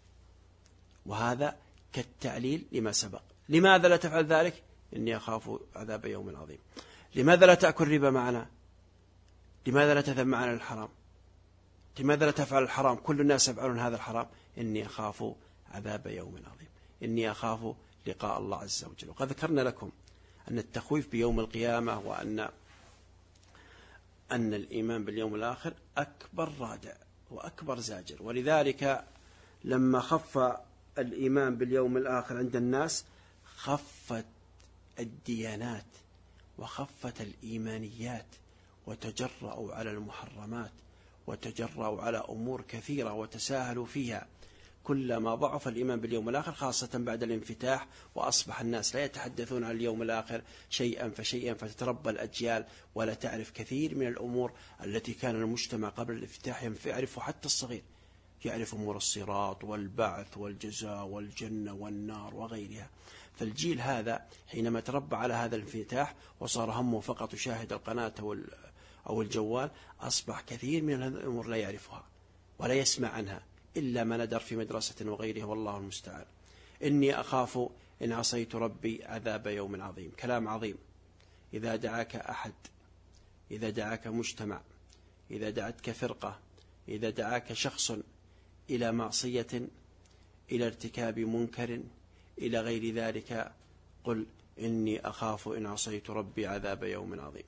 وهذا كالتعليل لما سبق. لماذا لا تفعل ذلك؟ إني أخاف عذاب يوم عظيم. لماذا لا تأكل ربا معنا؟ لماذا لا تذهب معنا للحرام؟ لماذا لا تفعل الحرام؟ كل الناس يفعلون هذا الحرام. إني أخاف عذاب يوم عظيم، إني أخاف لقاء الله عز وجل. وقد ذكرنا لكم أن التخويف بيوم القيامة وأن أن الإيمان باليوم الآخر أكبر رادع وأكبر زاجر. ولذلك لما خف الإيمان باليوم الآخر عند الناس خفت الديانات وخفت الإيمانيات، وتجرأوا على المحرمات وتجرأوا على أمور كثيرة وتساهلوا فيها. كلما ضعف الإيمان باليوم الآخر خاصة بعد الانفتاح وأصبح الناس لا يتحدثون عن اليوم الآخر شيئا فشيئا، فتتربى الأجيال ولا تعرف كثير من الأمور التي كان المجتمع قبل الانفتاح يعرف، حتى الصغير يعرف أمور الصراط والبعث والجزاء والجنة والنار وغيرها. فالجيل هذا حينما تربى على هذا الانفتاح وصار همه فقط يشاهد القناة أو الجوال، أصبح كثير من الأمور لا يعرفها ولا يسمع عنها إلا ما ندر في مدرسة وغيرها، والله المستعان. إني أخاف إن عصيت ربي عذاب يوم عظيم. كلام عظيم. إذا دعاك أحد، إذا دعاك مجتمع، إذا دعتك فرقة، إذا دعاك شخص إلى معصية، إلى ارتكاب منكر، إلى غير ذلك، قل إني أخاف إن عصيت ربي عذاب يوم عظيم.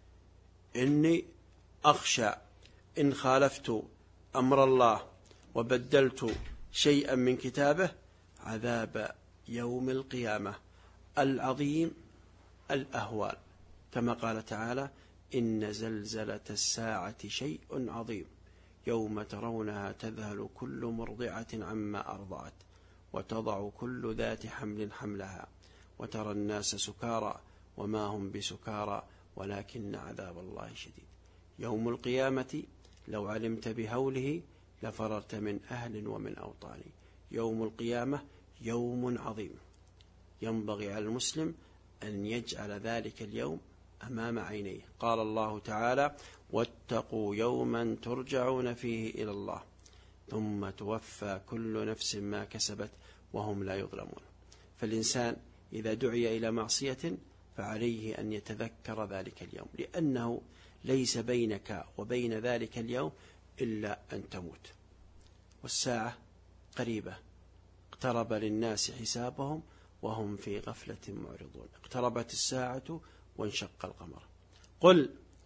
إني أخشى إن خالفت أمر الله وبدلت شيئا من كتابه عذاب يوم القيامة العظيم الأهوال، كما قال تعالى: إن زلزلة الساعة شيء عظيم يوم ترونها تذهل كل مرضعة عما أرضعت وتضع كل ذات حمل حملها وترى الناس سكارى وما هم بسكارى ولكن عذاب الله شديد. يوم القيامة لو علمت بهوله لفررت من أهل ومن أوطان. يوم القيامة يوم عظيم، ينبغي على المسلم أن يجعل ذلك اليوم أمام عينيه. قال الله تعالى: واتقوا يوما ترجعون فيه إلى الله ثم توفى كل نفس ما كسبت وهم لا يظلمون. فالإنسان إذا دعي إلى معصية فعليه أن يتذكر ذلك اليوم، لأنه ليس بينك وبين ذلك اليوم إلا أن تموت، والساعة قريبة، اقترب للناس حسابهم وهم في غفلة معرضون. اقتربت الساعة وانشق القمر. قل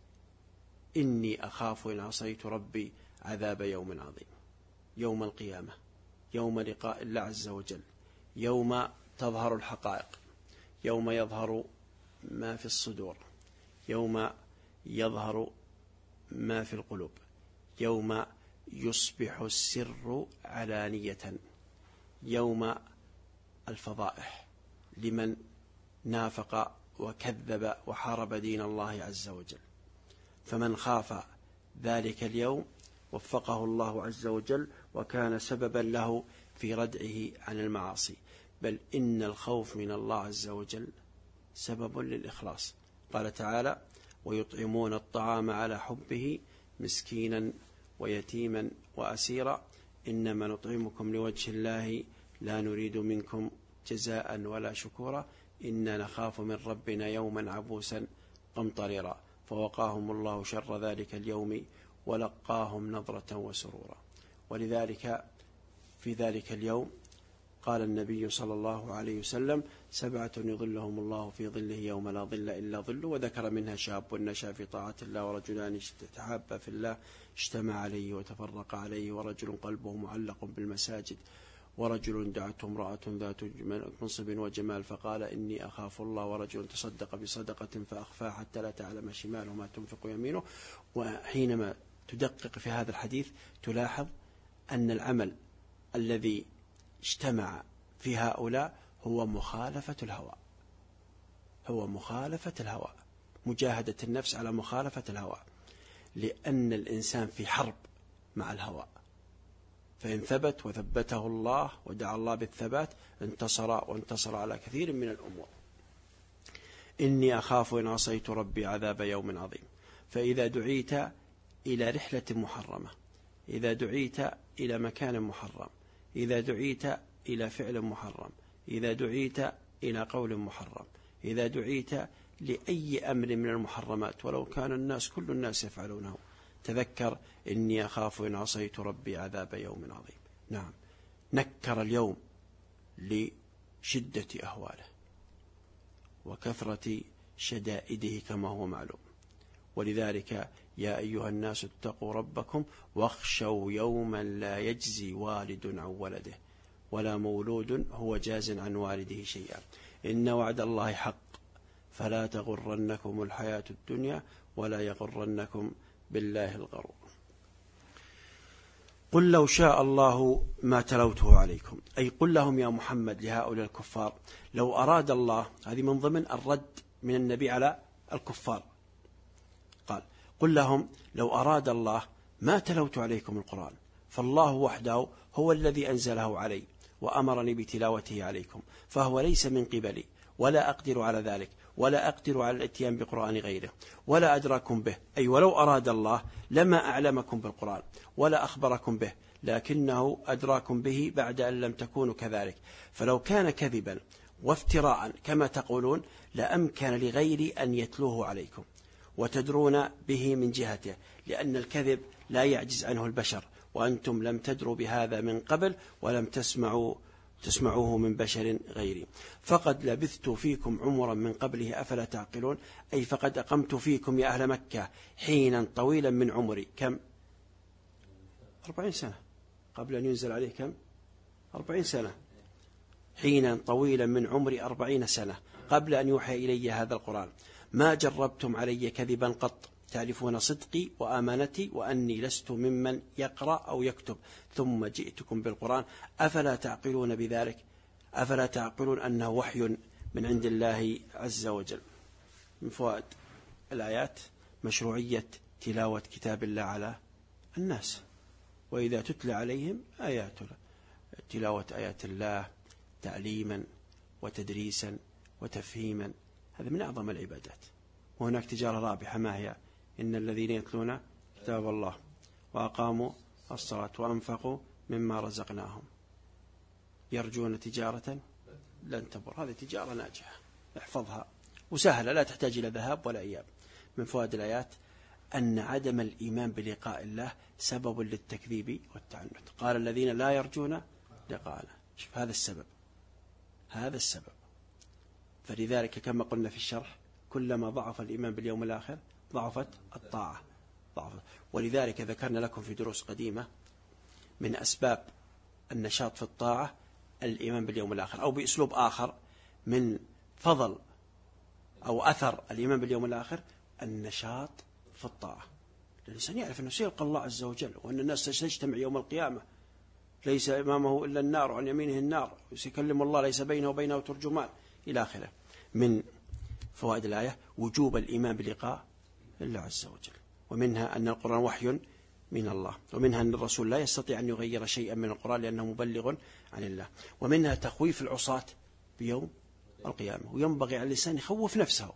إني أخاف إن عصيت ربي عذاب يوم عظيم، يوم القيامة، يوم لقاء الله عز وجل، يوم تظهر الحقائق، يوم يظهر ما في الصدور، يوم يظهر ما في القلوب، يوم يصبح السر علانية، يوم الفضائح لمن نافق وكذب وحارب دين الله عز وجل. فمن خاف ذلك اليوم وفقه الله عز وجل وكان سببا له في ردعه عن المعاصي. بل إن الخوف من الله عز وجل سبب للإخلاص. قال تعالى: ويطعمون الطعام على حبه مسكينا ويتيما وأسيرا إنما نطعمكم لوجه الله لا نريد منكم جزاء ولا شكورا إنا نخاف من ربنا يوما عبوسا قمطريرا فوقاهم الله شر ذلك اليوم ولقاهم نظرة وسرورا. ولذلك في ذلك اليوم قال النبي صلى الله عليه وسلم سبعة يظلهم الله في ظله يوم لا ظل إلا ظله، وذكر منها شاب نشأ في طاعة الله ورجلان تحابا في الله اجتمع عليه وتفرق عليه ورجل قلبه معلق بالمساجد ورجل دعته امرأة ذات منصب وجمال فقال إني أخاف الله ورجل تصدق بصدقة فأخفاها حتى لا تعلم شماله ما تنفق يمينه. وحينما تدقق في هذا الحديث تلاحظ أن العمل الذي اجتمع في هؤلاء هو مخالفة الهوى، هو مخالفة الهوى، مجاهدة النفس على مخالفة الهوى، لأن الإنسان في حرب مع الهوى، فإن ثبت وثبته الله ودعا الله بالثبات انتصر وانتصر على كثير من الأمور. إني أخاف إن عصيت ربي عذاب يوم عظيم. فإذا دعيت إلى رحلة محرمة، إذا دعيت إلى مكان محرم، إذا دعيت إلى فعل محرم، إذا دعيت إلى قول محرم، إذا دعيت لأي أمر من المحرمات ولو كان الناس كل الناس يفعلونه، تذكر إني أخاف إن عصيت ربي عذاب يوم عظيم. نعم، نكر اليوم لشدة أهواله وكثرة شدائده كما هو معلوم. ولذلك يا أيها الناس اتقوا ربكم واخشوا يوما لا يجزي والد عن ولده ولا مولود هو جاز عن والده شيئا إن وعد الله حق فلا تغرنكم الحياة الدنيا ولا يغرنكم بالله الغرور. قل لو شاء الله ما تلوته عليكم، أي قل لهم يا محمد لهؤلاء الكفار لو أراد الله، هذه من ضمن الرد من النبي على الكفار، قال قل لهم لو أراد الله ما تلوت عليكم القرآن، فالله وحده هو الذي أنزله علي وأمرني بتلاوته عليكم، فهو ليس من قبلي ولا أقدر على ذلك ولا أقدر على الاتيان بقرآن غيره ولا أدراكم به، أي ولو أراد الله لما أعلمكم بالقرآن ولا أخبركم به، لكنه أدراكم به بعد أن لم تكونوا كذلك. فلو كان كذبا وافتراء كما تقولون لأمكن لغيري أن يتلوه عليكم وتدرون به من جهته، لأن الكذب لا يعجز عنه البشر، وأنتم لم تدروا بهذا من قبل ولم تسمعوا تسمعوه من بشر غيري. فقد لبثت فيكم عمرا من قبله أفلا تعقلون، أي فقد أقمت فيكم يا أهل مكة حينا طويلا من عمري، كم؟ أربعين سنة قبل أن ينزل عليه، كم؟ أربعين سنة، حينا طويلا من عمري أربعين سنة قبل أن يوحى إلي هذا القرآن، ما جربتم علي كذبا قط، تعرفون صدقي وأمانتي وأني لست ممن يقرأ أو يكتب، ثم جئتكم بالقرآن أفلا تعقلون بذلك؟ أفلا تعقلون أنه وحي من عند الله عز وجل. من فوائد الآيات مشروعية تلاوة كتاب الله على الناس، وإذا تتلى عليهم آيات تلاوة آيات الله تعليما وتدريسا وتفهيما، هذا من أعظم العبادات. وهناك تجارة رابحة، ما هي؟ إن الذين يتلون كتاب الله وأقاموا الصلاة وأنفقوا مما رزقناهم يرجون تجارة لن تبر، هذه تجارة ناجحة، احفظها وسهلة لا تحتاج إلى ذهاب ولا إياب. من فوائد الآيات أن عدم الإيمان بلقاء الله سبب للتكذيب والتعنت، قال الذين لا يرجون لقاءنا، شوف هذا السبب، هذا السبب. فلذلك كما قلنا في الشرح كلما ضعف الإيمان باليوم الآخر ضعفت الطاعة، ضعفت. ولذلك ذكرنا لكم في دروس قديمة من أسباب النشاط في الطاعة الإيمان باليوم الآخر، أو بأسلوب آخر من فضل أو أثر الإيمان باليوم الآخر النشاط في الطاعة. الإنسان يعرف أنه سيلقى الله عز وجل، وأن الناس ستجتمع يوم القيامة ليس أمامه إلا النار وعن يمينه النار، وسيكلم الله ليس بينه وبينه ترجمان إلى آخره. من فوائد الآية وجوب الإيمان بلقاء الله عز وجل، ومنها أن القرآن وحي من الله، ومنها أن الرسول لا يستطيع أن يغير شيئا من القرآن لأنه مبلغ عن الله، ومنها تخويف العصاة بيوم القيامة، وينبغي على الإنسان يخوف نفسه،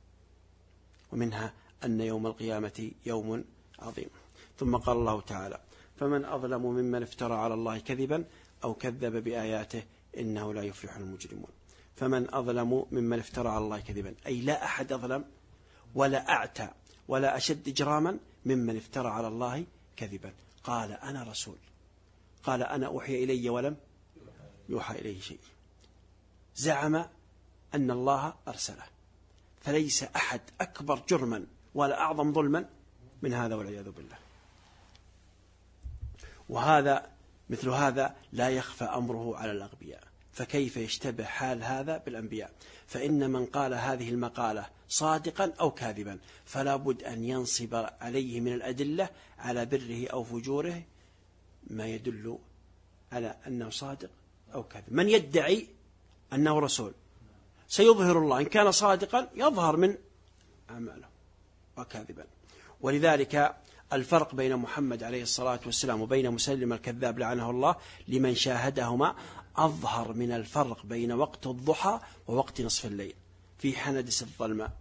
ومنها أن يوم القيامة يوم عظيم. ثم قال الله تعالى فمن أظلم ممن افترى على الله كذبا أو كذب بآياته إنه لا يفلح المجرمون. فمن أظلم ممن افترى على الله كذبا، أي لا أحد أظلم ولا أعتى ولا أشد إجراما ممن افترى على الله كذبا. قال أنا رسول، قال أنا أوحي إلي ولم يوحى إليه شيء، زعم أن الله أرسله، فليس أحد أكبر جرما ولا أعظم ظلما من هذا والعياذ بالله. وهذا مثل هذا لا يخفى أمره على الأغبياء، فكيف يشتبه حال هذا بالأنبياء؟ فإن من قال هذه المقالة صادقا أو كاذبا فلا بد أن ينصب عليه من الأدلة على بره أو فجوره ما يدل على أنه صادق أو كاذب. من يدعي أنه رسول سيظهر الله إن كان صادقا يظهر من أعماله وكاذبا. ولذلك الفرق بين محمد عليه الصلاة والسلام وبين مسيلمة الكذاب لعنه الله لمن شاهدهما أظهر من الفرق بين وقت الضحى ووقت نصف الليل في حندس الظلماء.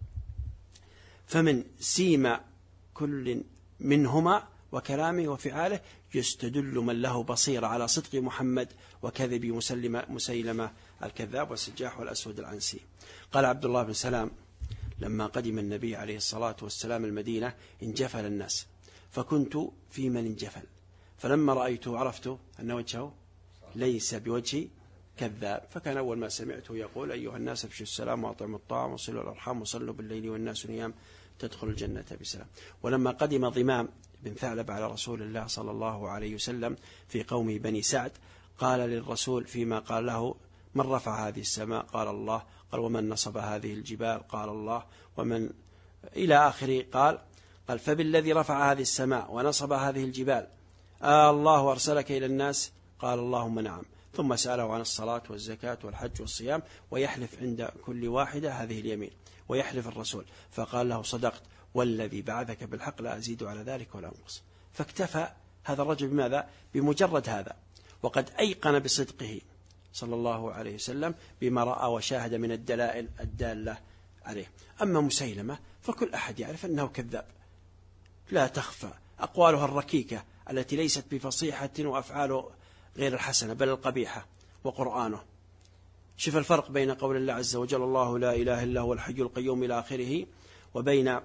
فمن سيما كل منهما وكلامه وفعاله يستدل من له بصيرة على صدق محمد وكذب مسلمة مسيلمة الكذاب والسجاح والأسود العنسي. قال عبد الله بن سلام لما قدم النبي عليه الصلاة والسلام المدينة انجفل الناس، فكنت في من انجفل، فلما رأيته عرفت أن وجهه ليس بوجه كذاب، فكان أول ما سمعته يقول أيها الناس افشوا السلام وأطعموا الطعام وصلوا الأرحام وصلوا بالليل والناس نيام تدخل الجنة بسلام. ولما قدم ضمام بن ثعلب على رسول الله صلى الله عليه وسلم في قومه بني سعد قال للرسول فيما قال له من رفع هذه السماء؟ قال الله. قال ومن نصب هذه الجبال؟ قال الله. ومن إلى آخره قال قال فبالذي رفع هذه السماء ونصب هذه الجبال آه الله أرسلك إلى الناس؟ قال اللهم نعم. ثم سأله عن الصلاة والزكاة والحج والصيام ويحلف عند كل واحدة هذه اليمين، ويحلف الرسول فقال له صدقت والذي بعثك بالحق لا أزيد على ذلك ولا أنقص. فاكتفى هذا الرجل بماذا؟ بمجرد هذا، وقد أيقن بصدقه صلى الله عليه وسلم بما رأى وشاهد من الدلائل الدالة عليه. أما مسيلمة فكل أحد يعرف أنه كذاب، لا تخفى أقوالها الركيكة التي ليست بفصيحة وأفعاله غير الحسنة بل القبيحة وقرآنه. شوف الفرق بين قول الله عز وجل الله لا إله إلا هو الحي القيوم إلى آخره وبين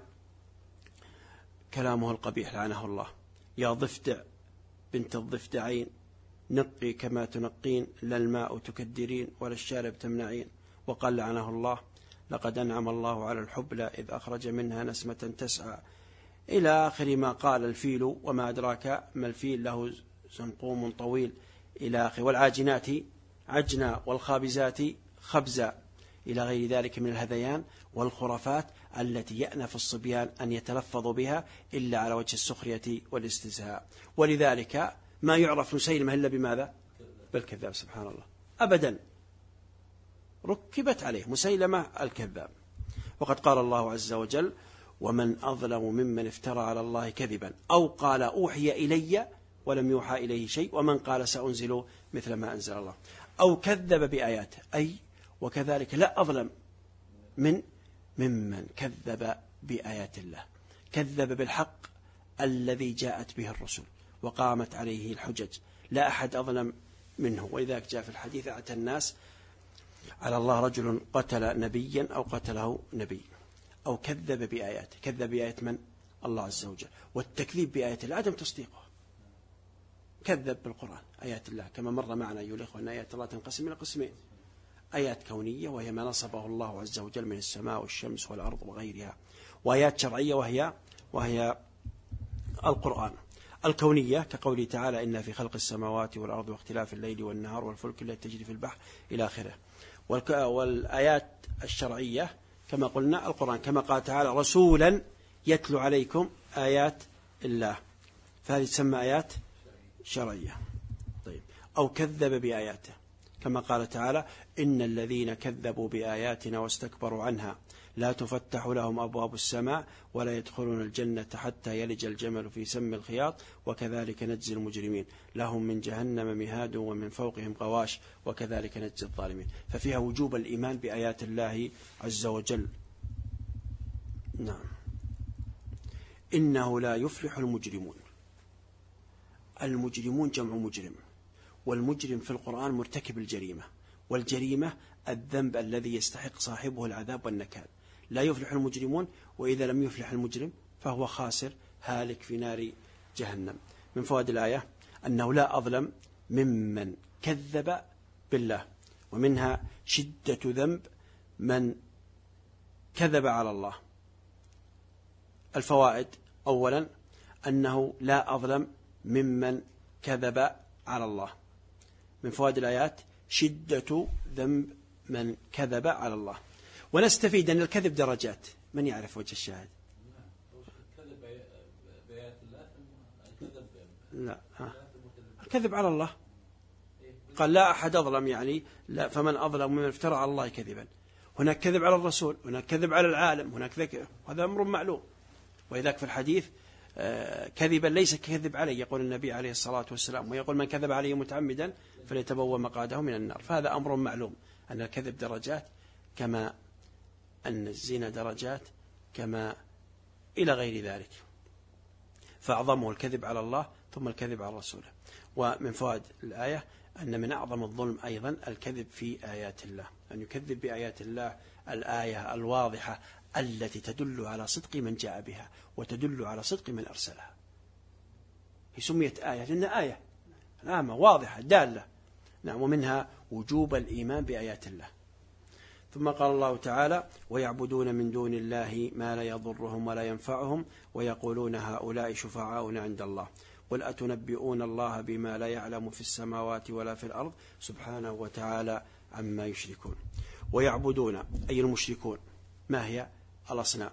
كلامه القبيح لعنه الله. يا ضفدع بنت الضفدعين نقي كما تنقين لا الماء تكدرين ولا الشارب تمنعين. وقال لعنه الله لقد أنعم الله على الحبلى إذ أخرج منها نسمة تسعى إلى آخر ما قال. الفيل وما أدراك ما الفيل له زنقوم طويل إلى آخر. والعاجنات عجنا والخابزات خبزا إلى غير ذلك من الهذيان والخرافات التي يأنف الصبيان أن يتلفظوا بها إلا على وجه السخرية والاستهزاء. ولذلك ما يعرف مسيلمة إلا بماذا؟ بالكذاب. سبحان الله، أبدا ركبت عليه مسيلمة الكذاب. وقد قال الله عز وجل ومن أظلم ممن افترى على الله كذبا أو قال أوحي إلي ولم يوحى إليه شيء ومن قال سأنزل مثل ما أنزل الله أو كذب بآياته. أي وكذلك لا أظلم من ممن كذب بآيات الله، كذب بالحق الذي جاءت به الرسل وقامت عليه الحجج، لا أحد أظلم منه. ولذلك جاء في الحديث أتى الناس على الله رجل قتل نبيا أو قتله نبي أو كذب بآياته. كذب بآيات من؟ الله عز وجل. والتكذيب بآيات الله عدم تصديقه، كذب بالقرآن آيات الله كما مر معنا أيها الأخوة أن آيات الله تنقسم إلى قسمين: آيات كونية وهي ما نصبه الله عز وجل من السماء والشمس والأرض وغيرها، وآيات شرعية وهي وهي القرآن. الكونية كقوله تعالى إن في خلق السماوات والأرض واختلاف الليل والنهار والفلك التي تجري في البحر إلى آخره. والآيات الشرعية كما قلنا القرآن، كما قال تعالى رسولا يتلو عليكم آيات الله، فهذه تسمى آيات شرعية. طيب، أو كذب بآياته كما قال تعالى إن الذين كذبوا بآياتنا واستكبروا عنها لا تفتح لهم أبواب السماء ولا يدخلون الجنة حتى يلج الجمل في سم الخياط وكذلك نجزي المجرمين لهم من جهنم مهاد ومن فوقهم غواش وكذلك نجزي الظالمين. ففيها وجوب الإيمان بآيات الله عز وجل. نعم. إنه لا يفلح المجرمون. المجرمون جمع مجرم، والمجرم في القرآن مرتكب الجريمة، والجريمة الذنب الذي يستحق صاحبه العذاب والنكال. لا يفلح المجرمون، وإذا لم يفلح المجرم فهو خاسر هالك في نار جهنم. من فوائد الآية أنه لا أظلم ممن كذب بالله، ومنها شدة ذنب من كذب على الله. الفوائد: أولا أنه لا أظلم ممن كذب على الله. من فوائد الآيات شدة ذنب من كذب على الله. ونستفيد أن الكذب درجات. من يعرف وجه الشاهد؟ لا، الكذب على الله قال لا أحد أظلم، يعني لا، فمن أظلم ممن افترى على الله كذبا. هناك كذب على الرسول، هناك كذب على العالم، هناك كذب، هذا أمر معلوم. وإذاك في الحديث كذبا ليس كذب علي، يقول النبي عليه الصلاة والسلام، ويقول من كذب علي متعمدا فليتبوأ مقعده من النار. فهذا أمر معلوم أن الكذب درجات، كما أن الزنا درجات، كما إلى غير ذلك. فأعظمه الكذب على الله ثم الكذب على رسوله. ومن فوائد الآية أن من أعظم الظلم أيضا الكذب في آيات الله، أن يكذب بآيات الله، الآية الواضحة التي تدل على صدق من جاء بها وتدل على صدق من أرسلها. هي سميت آية لأنها آية نعمة واضحة دالة. نعم. ومنها وجوب الإيمان بآيات الله. ثم قال الله تعالى: ويعبدون من دون الله ما لا يضرهم ولا ينفعهم ويقولون هؤلاء شفعاؤنا عند الله قل أتنبئون الله بما لا يعلم في السماوات ولا في الأرض سبحانه وتعالى عما يشركون. ويعبدون أي المشركون ما هي؟ الأصنام،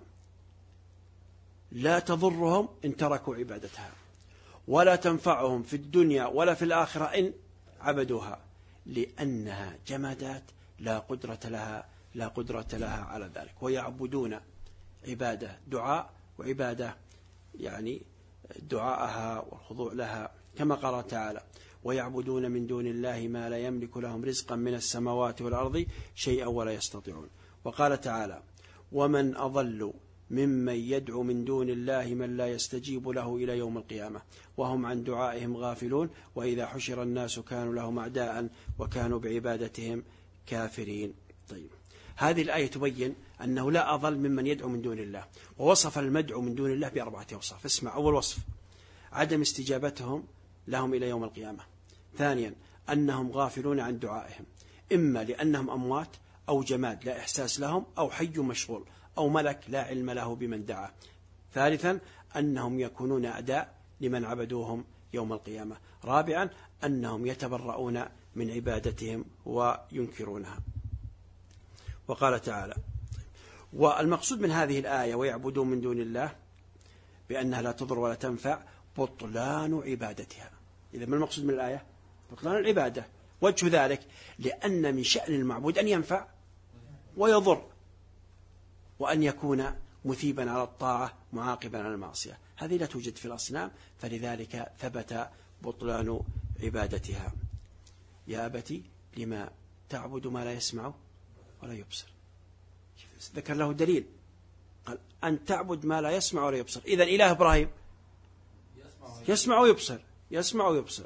لا تضرهم إن تركوا عبادتها، ولا تنفعهم في الدنيا ولا في الآخرة إن عبدوها، لأنها جمادات لا قدرة لها لا قدرة لها على ذلك. ويعبدون عبادة دعاء، وعبادة يعني دعاءها والخضوع لها، كما قال تعالى: ويعبدون من دون الله ما لا يملك لهم رزقا من السماوات والأرض شيئا ولا يستطيعون. وقال تعالى: ومن أضل ممن يدعو من دون الله من لا يستجيب له إلى يوم القيامة وهم عن دعائهم غافلون وإذا حشر الناس كانوا لهم أعداء وكانوا بعبادتهم كافرين. طيب، هذه الآية تبين أنه لا أضل ممن يدعو من دون الله، ووصف المدعو من دون الله بأربعة أوصاف. اسمع: أول وصف عدم استجابتهم لهم إلى يوم القيامة. ثانيا أنهم غافلون عن دعائهم، إما لأنهم أموات أو جماد لا إحساس لهم أو حي مشغول أو ملك لا علم له بمن دعا. ثالثا أنهم يكونون أعداء لمن عبدوهم يوم القيامة. رابعا أنهم يتبرؤون من عبادتهم وينكرونها. وقال تعالى: والمقصود من هذه الآية ويعبدون من دون الله بأنها لا تضر ولا تنفع بطلان عبادتها. إذا ما المقصود من الآية؟ بطلان العبادة. وجه ذلك لأن من شأن المعبود أن ينفع ويضر، وأن يكون مثيبا على الطاعة معاقبا على المعصية. هذه لا توجد في الأصنام، فلذلك ثبت بطلان عبادتها. يا أبتي لما تعبد ما لا يسمع ولا يبصر. ذكر له دليل، قال أن تعبد ما لا يسمع ولا يبصر. إذن إله إبراهيم يسمع ويبصر، يسمع ويبصر.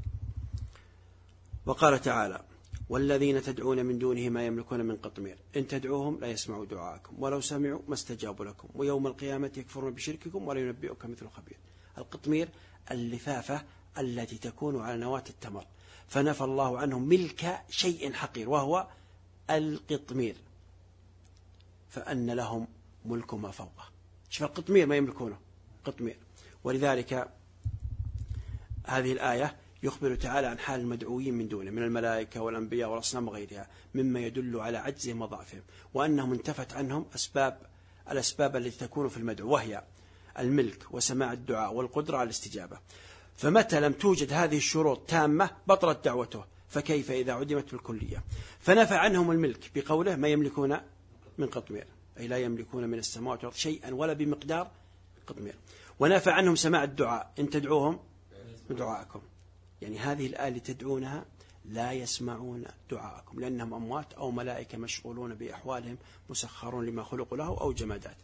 وقال تعالى: والذين تدعون من دونه ما يملكون من قطمير إن تدعوهم لا يسمعوا دعاءكم ولو سمعوا ما استجابوا لكم ويوم القيامة يكفرون بشرككم ولا ينبئك مثل خبير. القطمير اللفافة التي تكون على نواة التمر، فنفى الله عنهم ملك شيء حقير وهو القطمير، فأن لهم ملك ما فوقه. شوف القطمير ما يملكونه قطمير. ولذلك هذه الآية يخبر تعالى عن حال المدعوين من دونه من الملائكة والأنبياء والأصنام وغيرها، مما يدل على عجزهم وضعفهم، وأنهم انتفت عنهم أسباب الأسباب التي تكون في المدعو، وهي الملك وسماع الدعاء والقدرة على الاستجابة. فمتى لم توجد هذه الشروط تامة بطلت دعوته، فكيف إذا عدمت بالكلية؟ فنفى عنهم الملك بقوله ما يملكون من قطمير، أي لا يملكون من السماوات والأرض شيئا ولا بمقدار قطمير. ونفى عنهم سماع الدعاء إن تدعوهم دعاءكم، يعني هذه الآية اللي تدعونها لا يسمعون دعاءكم لأنهم أموات أو ملائكة مشغولون بأحوالهم مسخرون لما خلقوا له أو جمادات.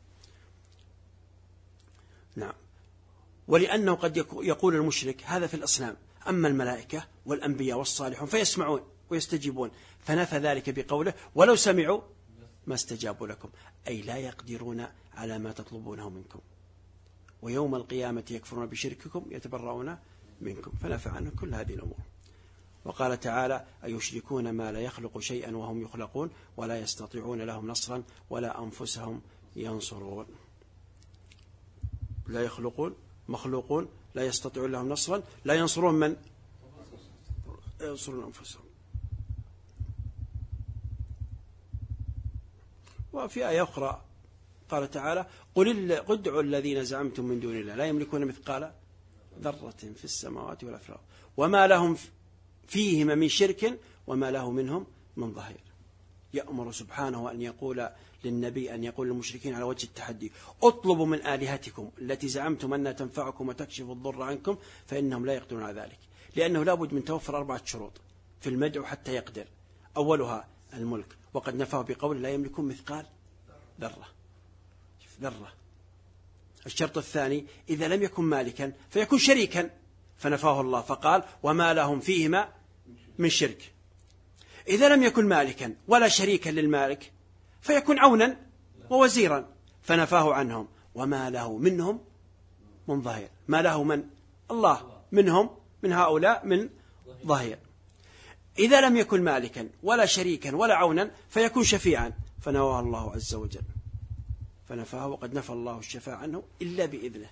نعم. ولأنه قد يقول المشرك هذا في الأصنام، أما الملائكة والأنبياء والصالحون فيسمعون ويستجيبون، فنفى ذلك بقوله ولو سمعوا ما استجابوا لكم، أي لا يقدرون على ما تطلبونه منكم، ويوم القيامة يكفرون بشرككم يتبرؤون منكم، فنفى عنهم كل هذه الأمور. وقال تعالى أيشركون ما لا يخلق شيئا وهم يخلقون ولا يستطيعون لهم نصرا ولا أنفسهم ينصرون. لا يخلقون مخلوقون لا يستطيعون لهم نصرا، لا ينصرون من؟ ينصرون أنفسهم. وفي آية أخرى قال تعالى قل ادعوا الذين زعمتم من دون الله لا يملكون مثقال ذرة في السماوات ولا في الأرض وما لهم فيهما من شرك وما له منهم من ظهير. يأمر سبحانه أن يقول للنبي أن يقول للمشركين على وجه التحدي اطلبوا من آلهتكم التي زعمتم أنها تنفعكم وتكشف الضر عنكم فإنهم لا يقدرون على ذلك، لأنه لابد من توفر أربعة شروط في المدعو حتى يقدر. أولها الملك، وقد نفاه بقول لا يملكون مثقال ذرة ذرة. الشرط الثاني إذا لم يكن مالكا فيكون شريكا، فنفاه الله فقال وما لهم فيهما من شرك. إذا لم يكن مالكا ولا شريكا للمالك فيكون عونا ووزيرا، فنفاه عنهم وما له منهم من ظهير. ما له من؟ الله، منهم من هؤلاء من ظهير. إذا لم يكن مالكا ولا شريكا ولا عونا فيكون شفيعا، فنواه الله عز وجل فنفاه، وقد نفى الله الشفاعة عنه إلا بإذنه.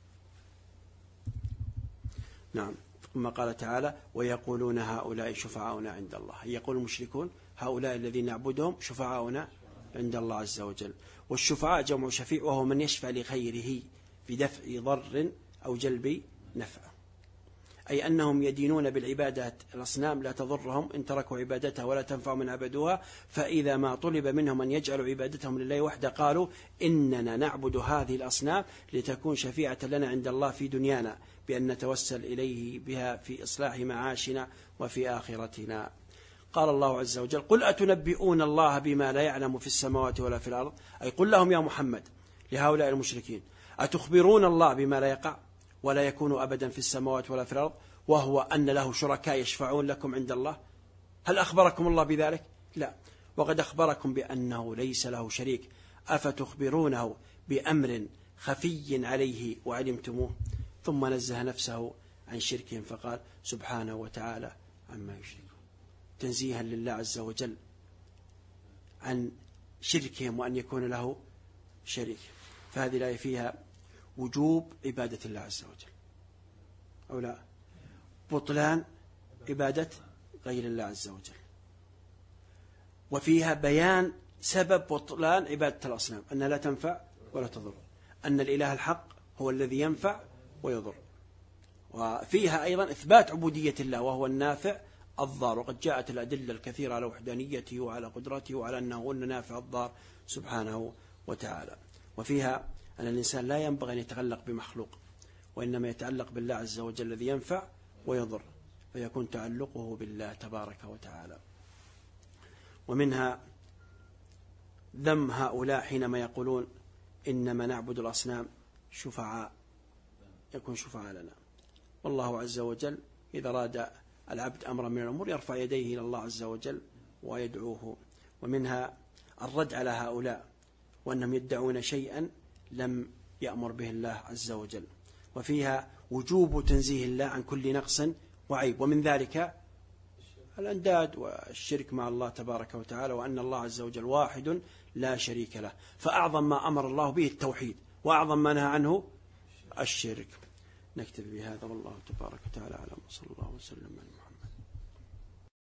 نعم. ثم قال تعالى ويقولون هؤلاء شفعاؤنا عند الله، يقول المشركون هؤلاء الذين نعبدهم شفعاؤنا عند الله عز وجل. والشفعاء جمع شفيع وهو من يشفع لغيره بدفع ضر أو جلب نفع، أي أنهم يدينون بالعبادة الأصنام لا تضرهم إن تركوا عبادتها ولا تنفع من عبدوها، فإذا ما طلب منهم أن يجعلوا عبادتهم لله وحده قالوا إننا نعبد هذه الأصنام لتكون شفيعة لنا عند الله في دنيانا بأن نتوسل إليه بها في إصلاح معاشنا وفي آخرتنا. قال الله عز وجل قل أتنبئون الله بما لا يعلم في السماوات ولا في الأرض، أي قل لهم يا محمد لهؤلاء المشركين أتخبرون الله بما لا يقع ولا يكون أبدا في السماوات ولا في الأرض وهو أن له شركاء يشفعون لكم عند الله؟ هل أخبركم الله بذلك؟ لا، وقد أخبركم بأنه ليس له شريك، أفتخبرونه بأمر خفي عليه وعلمتموه؟ ثم نزه نفسه عن شركهم فقال سبحانه وتعالى عما يشركون، تنزيها لله عز وجل عن شركهم وأن يكون له شريك. فهذه الآية فيها وجوب عبادة الله عز وجل أو لا، بطلان عبادة غير الله عز وجل، وفيها بيان سبب بطلان عبادة الأصنام أنها لا تنفع ولا تضر، أن الإله الحق هو الذي ينفع ويضر. وفيها أيضا إثبات عبودية الله وهو النافع الضار، وقد جاءت الأدلة الكثيرة على وحدانيته وعلى قدرته وعلى أنه هو النافع الضار سبحانه وتعالى. وفيها أن الإنسان لا ينبغي أن يتعلق بمخلوق، وإنما يتعلق بالله عز وجل الذي ينفع ويضر، فيكون تعلقه بالله تبارك وتعالى. ومنها ذم هؤلاء حينما يقولون إنما نعبد الأصنام شفعاء، يكون شفعاء لنا. والله عز وجل إذا راد العبد أمرا من الأمور يرفع يديه إلى الله عز وجل ويدعوه. ومنها الرد على هؤلاء وأنهم يدعون شيئا لم يأمر به الله عز وجل. وفيها وجوب تنزيه الله عن كل نقص وعيب، ومن ذلك الأنداد والشرك مع الله تبارك وتعالى، وأن الله عز وجل واحد لا شريك له، فأعظم ما أمر الله به التوحيد، وأعظم ما نهى عنه الشرك. نكتفي بهذا والله تبارك وتعالى أعلم، وصلى الله وسلم على محمد.